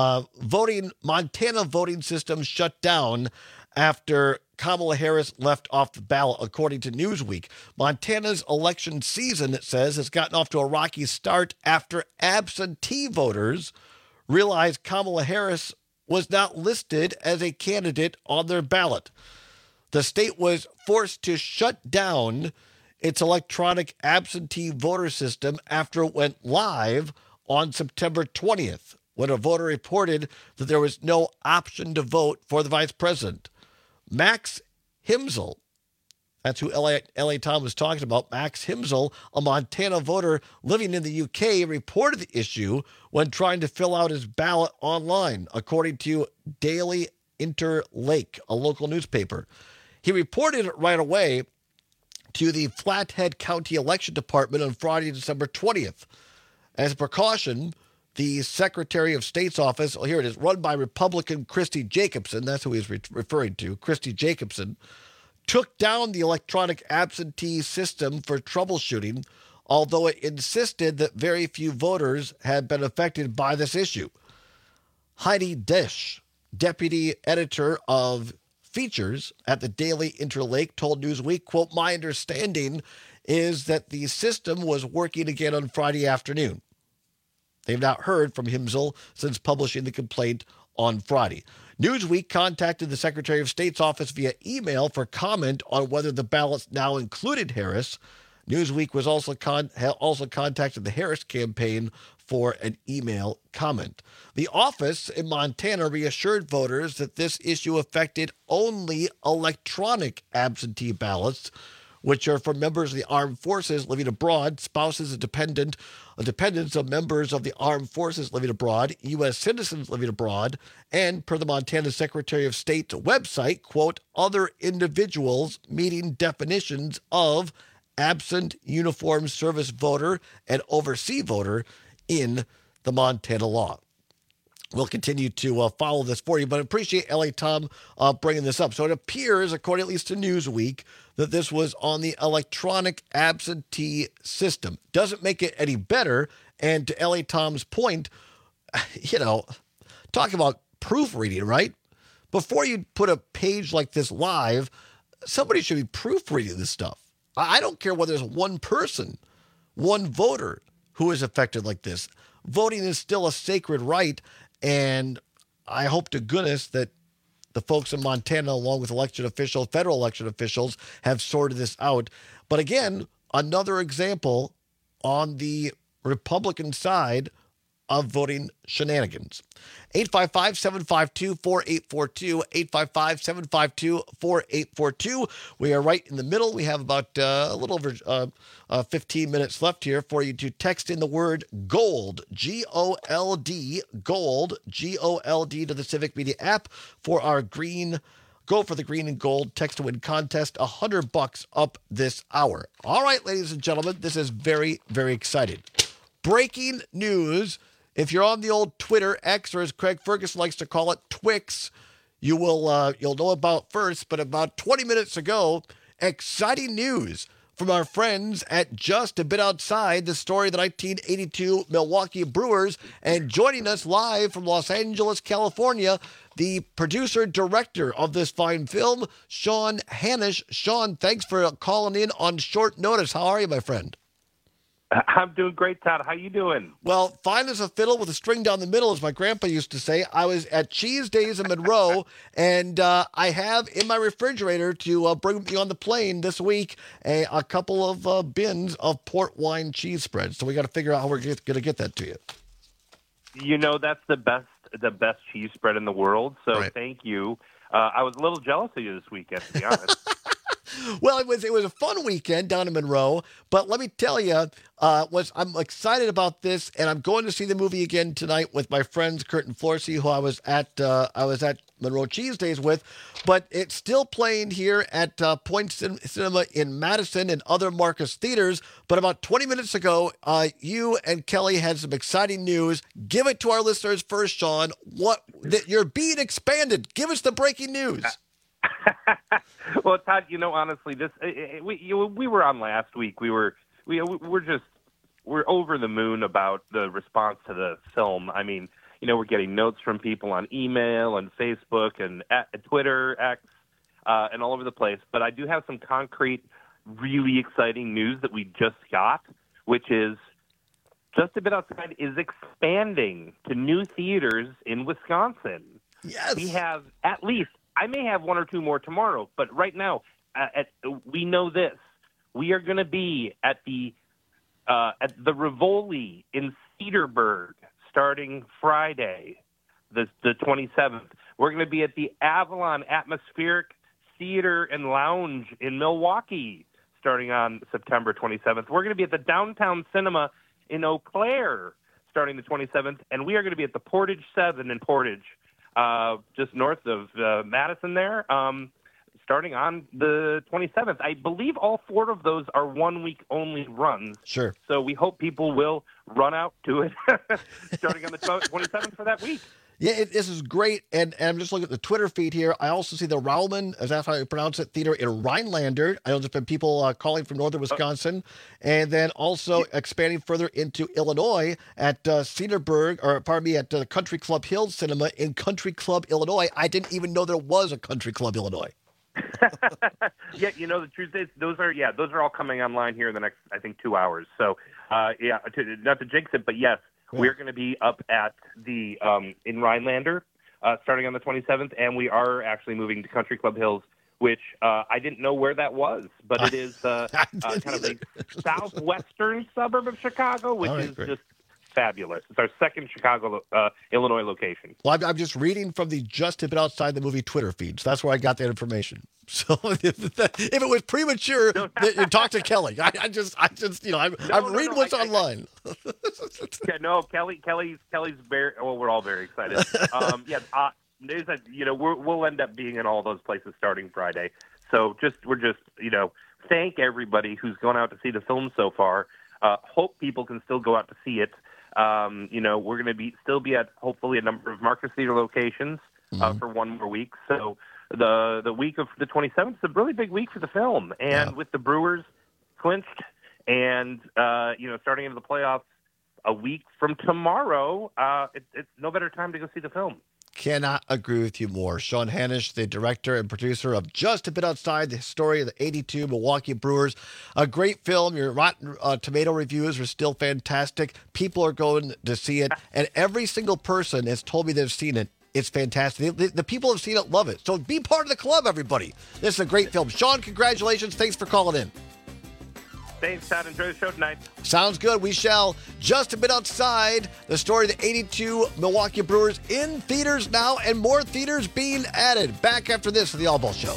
Montana voting system shut down after Kamala Harris left off the ballot, according to Newsweek. Montana's election season, it says, has gotten off to a rocky start after absentee voters realized Kamala Harris was not listed as a candidate on their ballot. The state was forced to shut down its electronic absentee voter system after it went live on September 20th, when a voter reported that there was no option to vote for the vice president. Max Himzel, that's who LA Tom was talking about. Max Himzel, a Montana voter living in the UK, reported the issue when trying to fill out his ballot online, according to Daily Interlake, a local newspaper. He reported it right away to the Flathead County Election Department on Friday, December 20th. As a precaution, the Secretary of State's office, here it is, run by Republican Christy Jacobson, that's who he's referring to, Christy Jacobson, took down the electronic absentee system for troubleshooting, although it insisted that very few voters had been affected by this issue. Heidi Desch, deputy editor of features at the Daily Interlake, told Newsweek, quote, "My understanding is that the system was working again on Friday afternoon." They've not heard from Himzel since publishing the complaint on Friday. Newsweek contacted the Secretary of State's office via email for comment on whether the ballots now included Harris. Newsweek was also contacted the Harris campaign for an email comment. The office in Montana reassured voters that this issue affected only electronic absentee ballots, which are for members of the armed forces living abroad, spouses and dependents of members of the armed forces living abroad, U.S. citizens living abroad, and per the Montana Secretary of State's website, quote, other individuals meeting definitions of absent uniformed service voter and overseas voter in the Montana law. We'll continue to follow this for you, but I appreciate LA Tom bringing this up. So it appears, according at least to Newsweek, that this was on the electronic absentee system. Doesn't make it any better. And to LA Tom's point, talk about proofreading, right? Before you put a page like this live, somebody should be proofreading this stuff. I don't care whether there's one person, one voter who is affected like this. Voting is still a sacred right. And I hope to goodness that the folks in Montana, along with federal election officials, have sorted this out. But again, another example on the Republican side of voting shenanigans. 855-752-4842, 855-752-4842. We are right in the middle. We have about a little over 15 minutes left here for you to text in the word GOLD, G-O-L-D, GOLD, G-O-L-D to the Civic Media app for our green Go for the green and gold text to win contest, $100 up this hour. All right, ladies and gentlemen, this is very, very exciting. Breaking news. If you're on the old Twitter, X, or as Craig Ferguson likes to call it, Twix, you'll know about first. But about 20 minutes ago, exciting news from our friends at Just a Bit Outside, the story of the 1982 Milwaukee Brewers. And joining us live from Los Angeles, California, the producer-director of this fine film, Sean Hanisch. Sean, thanks for calling in on short notice. How are you, my friend? I'm doing great, Todd. How you doing? Well, fine as a fiddle with a string down the middle, as my grandpa used to say. I was at Cheese Days in Monroe, and I have in my refrigerator to bring me on the plane this week a couple of bins of port wine cheese spreads. So we got to figure out how we're going to get that to you. You know, that's the best cheese spread in the world. So Thank you. I was a little jealous of you this weekend, to be honest. Well, it was a fun weekend down in Monroe, but let me tell you, I'm excited about this, and I'm going to see the movie again tonight with my friends Kurt and Florsey, who I was at Monroe Cheese Days with. But it's still playing here at Point Cinema in Madison and other Marcus theaters. But about 20 minutes ago, you and Kelly had some exciting news. Give it to our listeners first, Sean. You're being expanded. Give us the breaking news. Well, Todd, honestly, we were on last week. We're over the moon about the response to the film. I mean, we're getting notes from people on email and Facebook and Twitter, X, and all over the place. But I do have some concrete, really exciting news that we just got, which is Just a Bit Outside is expanding to new theaters in Wisconsin. Yes. We have at least, I may have one or two more tomorrow, but right now, we know this. We are going to be at the Rivoli in Cedarburg starting Friday, the 27th. We're going to be at the Avalon Atmospheric Theater and Lounge in Milwaukee starting on September 27th. We're going to be at the Downtown Cinema in Eau Claire starting the 27th, and we are going to be at the Portage 7 in Portage, just north of Madison there, starting on the 27th. I believe all four of those are 1 week only runs. Sure. So we hope people will run out to it starting on the 27th for that week. Yeah, this is great, and I'm just looking at the Twitter feed here. I also see the Rauman, is that how you pronounce it, theater in Rhinelander. I know there's been people calling from northern Wisconsin, and then also expanding further into Illinois at Cedarburg, at the Country Club Hills Cinema in Country Club, Illinois. I didn't even know there was a Country Club, Illinois. Yeah, the truth is, those are all coming online here in the next, I think, 2 hours. So, not to jinx it, but yes. We're going to be up at the in Rhinelander starting on the 27th, and we are actually moving to Country Club Hills, which I didn't know where that was, but it is kind of a southwestern suburb of Chicago, which is just fabulous. It's our second Chicago, Illinois location. Well, I'm just reading from the Just a Bit Outside the Movie Twitter feed, so that's where I got that information. So if it was premature, you talk to Kelly. I'm reading what's online. Yeah, no, Kelly's very. Well, we're all very excited. We'll end up being in all those places starting Friday. So we're just thank everybody who's gone out to see the film so far. Hope people can still go out to see it. We're going to still be at hopefully a number of Marcus Theater locations for 1 more week. So the week of the 27th is a really big week for the film, and with the Brewers clinched and starting into the playoffs a week from tomorrow, it's no better time to go see the film. Cannot agree with you more. Sean Hanisch, the director and producer of Just a Bit Outside, the story of the 82 Milwaukee Brewers. A great film. Your Rotten Tomato reviews are still fantastic. People are going to see it, and every single person has told me they've seen it. It's fantastic. The people who have seen it love it. So be part of the club, everybody. This is a great film. Sean, congratulations. Thanks for calling in. Thanks, Todd. Enjoy the show tonight. Sounds good. We shall. Just a Bit Outside, the story of the 82 Milwaukee Brewers in theaters now, and more theaters being added. Back after this for the All Ball Show.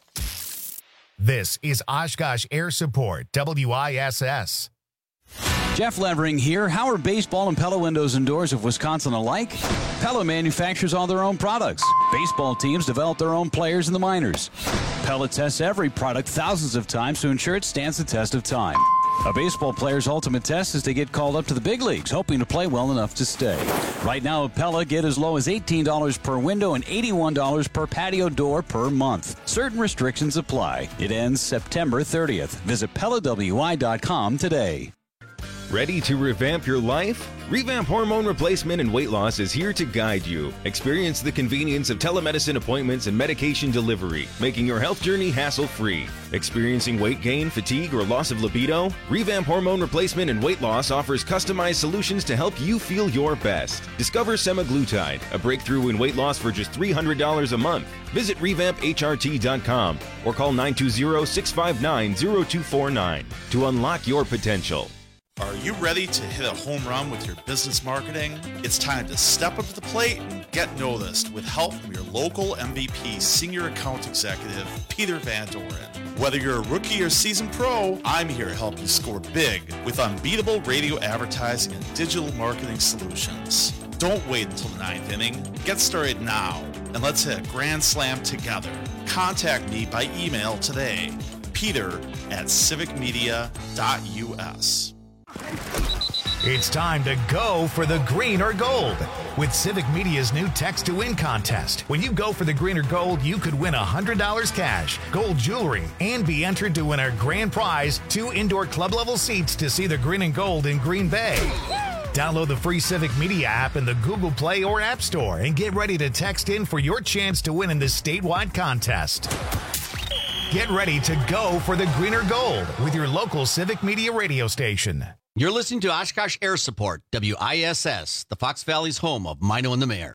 This is Oshkosh Air Support, WISS. Jeff Levering here. How are baseball and Pella windows and doors of Wisconsin alike? Pella manufactures all their own products. Baseball teams develop their own players in the minors. Pella tests every product thousands of times to ensure it stands the test of time. A baseball player's ultimate test is to get called up to the big leagues, hoping to play well enough to stay. Right now at Pella, get as low as $18 per window and $81 per patio door per month. Certain restrictions apply. It ends September 30th. Visit PellaWI.com today. Ready to revamp your life? Revamp Hormone Replacement and Weight Loss is here to guide you. Experience the convenience of telemedicine appointments and medication delivery, making your health journey hassle-free. Experiencing weight gain, fatigue, or loss of libido? Revamp Hormone Replacement and Weight Loss offers customized solutions to help you feel your best. Discover semaglutide, a breakthrough in weight loss for just $300 a month. Visit revampHRT.com or call 920-659-0249 to unlock your potential. Are you ready to hit a home run with your business marketing? It's time to step up to the plate and get noticed with help from your local MVP Senior Account Executive, Peter Van Doren. Whether you're a rookie or seasoned pro, I'm here to help you score big with unbeatable radio advertising and digital marketing solutions. Don't wait until the ninth inning. Get started now, and let's hit a grand slam together. Contact me by email today, peter@civicmedia.us. It's time to go for the green or gold with Civic Media's new Text to Win contest. When you go for the green or gold, you could win $100 cash, gold jewelry, and be entered to win our grand prize, 2 indoor club level seats to see the green and gold in Green Bay. Download the free Civic Media app in the Google Play or App Store and get ready to text in for your chance to win in this statewide contest. Get ready to go for the green or gold with your local Civic Media radio station. You're listening to Oshkosh Air Support, WISS, the Fox Valley's home of Mino and the Mayor.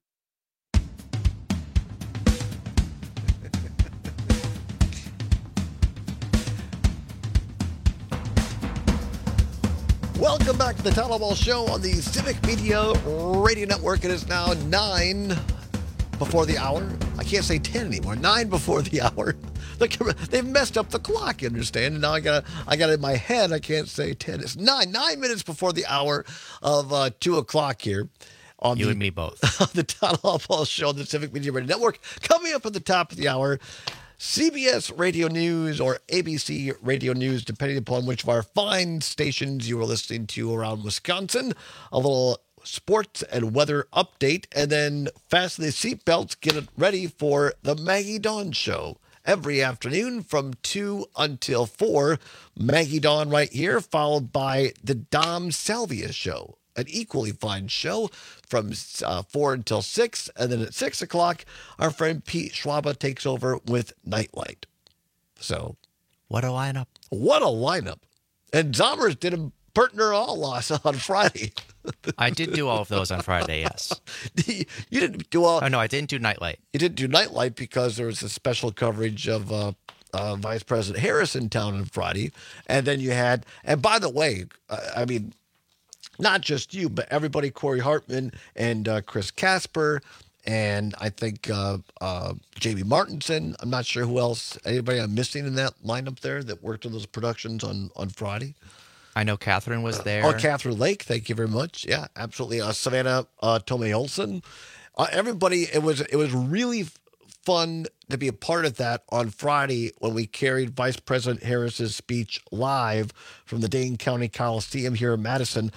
Welcome back to the Town Hall Ball Show on the Civic Media Radio Network. It is now 9 before the hour. I can't say 10 anymore. 9 before the hour. They've messed up the clock, you understand? And now I got it in my head. I can't say 10. It's 9 minutes before the hour of 2 o'clock here. On you and me both. On the Town Hall Ball Show on the Civic Media Radio Network. Coming up at the top of the hour, CBS Radio News or ABC Radio News, depending upon which of our fine stations you are listening to around Wisconsin. A little sports and weather update, and then fasten the seatbelts, get it ready for the Maggie Dawn Show. Every afternoon from 2 until 4, Maggie Dawn right here, followed by the Dom Salvia Show, an equally fine show from 4 until 6. And then at 6 o'clock, our friend Pete Schwaba takes over with Nightlight. So, what a lineup. What a lineup. And Zommers did a partner all loss on Friday. I did do all of those on Friday, yes. You didn't do all... Oh, no, I didn't do Nightlight. You didn't do Nightlight because there was a special coverage of Vice President Harris in town on Friday. And then you had... And by the way, I mean, not just you, but everybody, Corey Hartman and Chris Casper, and I think Jamie Martinson. I'm not sure who else. Anybody I'm missing in that lineup there that worked on those productions on Friday? I know Catherine was there. Oh, Catherine Lake, thank you very much. Yeah, absolutely. Savannah Tomei Olson. Everybody, it was really fun to be a part of that on Friday when we carried Vice President Harris's speech live from the Dane County Coliseum here in Madison.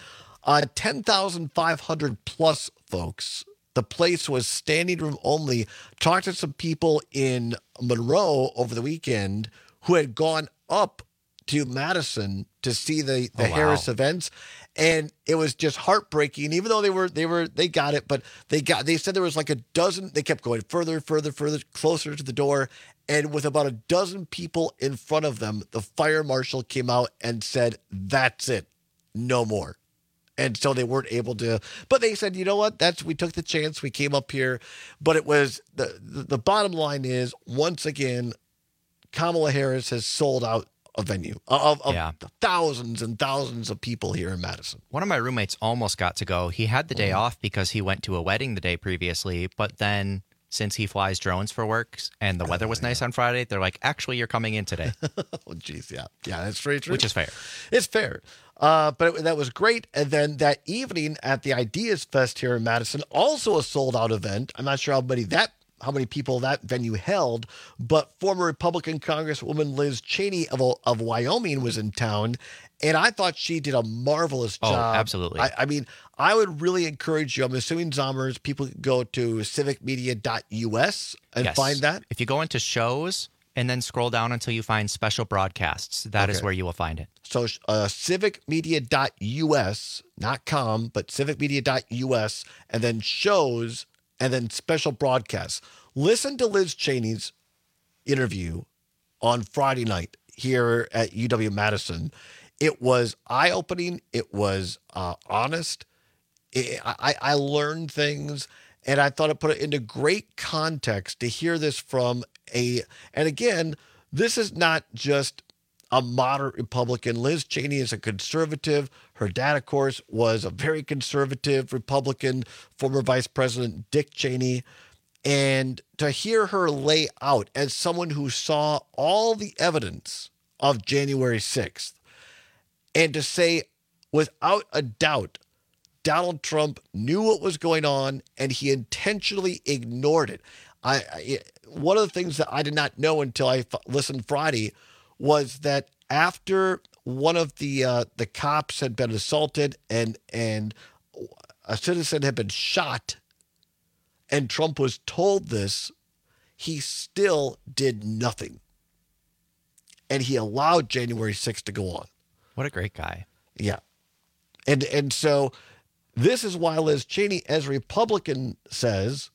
10,500 plus folks. The place was standing room only. Talked to some people in Monroe over the weekend who had gone up to Madison to see the Harris events, and it was just heartbreaking. Even though they got it, but they said there was like a dozen. They kept going further, closer to the door, and with about a dozen people in front of them, the fire marshal came out and said, "That's it, no more." And so they weren't able to, but they said, you know what? We took the chance. We came up here, but it was the bottom line is, once again, Kamala Harris has sold out a venue of thousands and thousands of people here in Madison. One of my roommates almost got to go. He had the day off because he went to a wedding the day previously, but then since he flies drones for work and the weather was nice on Friday, they're like, actually, you're coming in today. Oh, geez, yeah. Yeah, that's very true. Which is fair. It's fair. But that was great. And then that evening at the Ideas Fest here in Madison, also a sold-out event. I'm not sure how many people that venue held, but former Republican Congresswoman Liz Cheney of Wyoming was in town, and I thought she did a marvelous job. Oh, absolutely. I mean, I would really encourage you. I'm assuming Zommers, people can go to civicmedia.us and find that. If you go into shows and then scroll down until you find special broadcasts, that is where you will find it. So civicmedia.us, not com, but civicmedia.us, and then shows, and then special broadcasts. Listen to Liz Cheney's interview on Friday night here at UW-Madison. It was eye-opening. It was honest. I learned things, and I thought it put it into great context to hear this from and again, this is not just a moderate Republican. Liz Cheney is a conservative. Her dad, of course, was a very conservative Republican, former Vice President Dick Cheney. And to hear her lay out as someone who saw all the evidence of January 6th, and to say without a doubt, Donald Trump knew what was going on and he intentionally ignored it. One of the things that I did not know until I listened Friday was that after one of the cops had been assaulted and a citizen had been shot, and Trump was told this, he still did nothing. And he allowed January 6th to go on. What a great guy. Yeah. And so this is why Liz Cheney, as a Republican, says,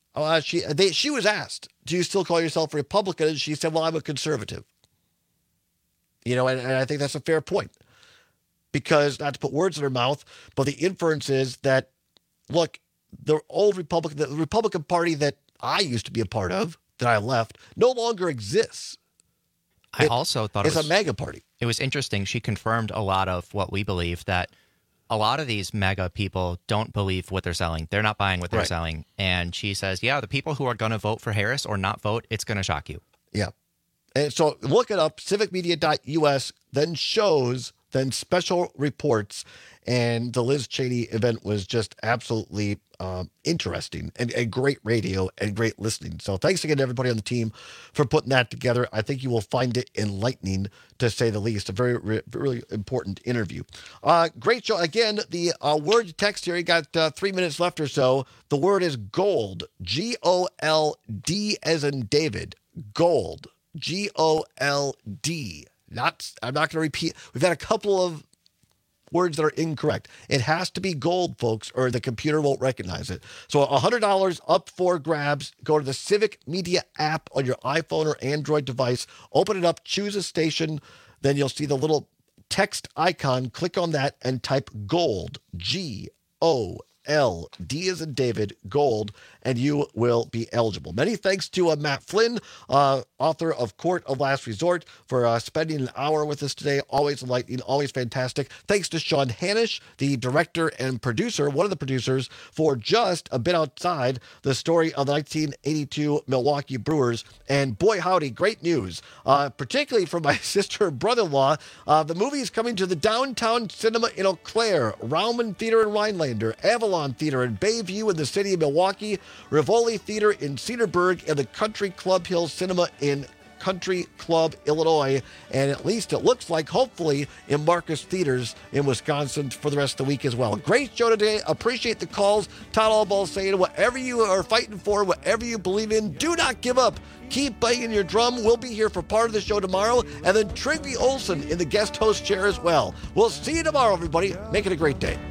she was asked, do you still call yourself a Republican? And she said, well, I'm a conservative. You know, and I think that's a fair point. Because, not to put words in her mouth, but the inference is that, look, the Republican Party that I used to be a part of, that I left, no longer exists. I also thought it's a MAGA party. It was interesting. She confirmed a lot of what we believe, that a lot of these MAGA people don't believe what they're selling. They're not buying what they're selling. And she says, yeah, the people who are going to vote for Harris or not vote, it's going to shock you. Yeah. And so look it up, civicmedia.us, then shows, then special reports. And the Liz Cheney event was just absolutely interesting and great radio and great listening. So thanks again to everybody on the team for putting that together. I think you will find it enlightening, to say the least. A very, really important interview. Great show. Again, the word to text here, you got 3 minutes left or so. The word is gold. G-O-L-D as in David. Gold. G-O-L-D. I'm not going to repeat. We've had a couple of words that are incorrect. It has to be gold, folks, or the computer won't recognize it. So $100 up for grabs. Go to the Civic Media app on your iPhone or Android device. Open it up, choose a station. Then you'll see the little text icon. Click on that and type gold. G-O-L-D as in David, gold, and you will be eligible. Many thanks to Matt Flynn, author of Court of Last Resort, for spending an hour with us today. Always enlightening, always fantastic. Thanks to Sean Hanish, the director and producer, one of the producers, for just a bit outside the story of the 1982 Milwaukee Brewers. And boy, howdy, great news, particularly from my sister and brother-in-law. The movie is coming to the Downtown Cinema in Eau Claire, Rauman Theater in Rhinelander, Avalon Theater in Bayview in the city of Milwaukee, Rivoli Theater in Cedarburg, and the Country Club Hill Cinema in Country Club, Illinois, and at least it looks like, hopefully, in Marcus Theaters in Wisconsin for the rest of the week as well. Great show today. Appreciate the calls. Todd Albaugh saying, whatever you are fighting for, whatever you believe in, do not give up. Keep banging your drum. We'll be here for part of the show tomorrow, and then Trygve Olsen in the guest host chair as well. We'll see you tomorrow, everybody. Make it a great day.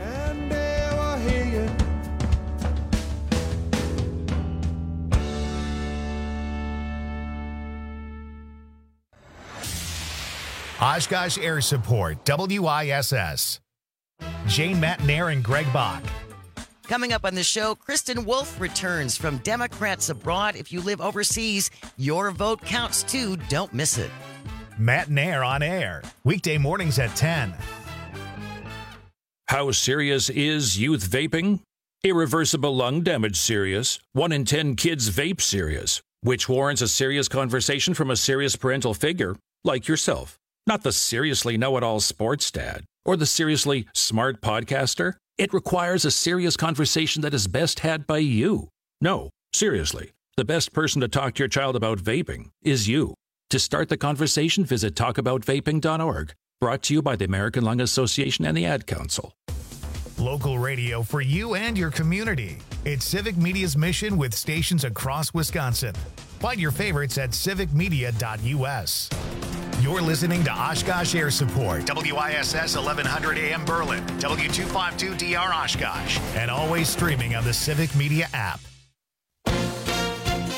Oshkosh Air Support, WISS. Jane Matanair and Greg Bach. Coming up on the show, Kristen Wolf returns from Democrats Abroad. If you live overseas, your vote counts too. Don't miss it. Matanair on air, weekday mornings at 10. How serious is youth vaping? Irreversible lung damage serious. 1 in 10 kids vape serious, which warrants a serious conversation from a serious parental figure like yourself. Not the seriously know-it-all sports dad or the seriously smart podcaster. It requires a serious conversation that is best had by you. No, seriously, the best person to talk to your child about vaping is you. To start the conversation, visit talkaboutvaping.org. Brought to you by the American Lung Association and the Ad Council. Local radio for you and your community. It's Civic Media's mission with stations across Wisconsin. Find your favorites at civicmedia.us. You're listening to Oshkosh Air Support, WISS 1100 AM Berlin, W252DR Oshkosh, and always streaming on the Civic Media app.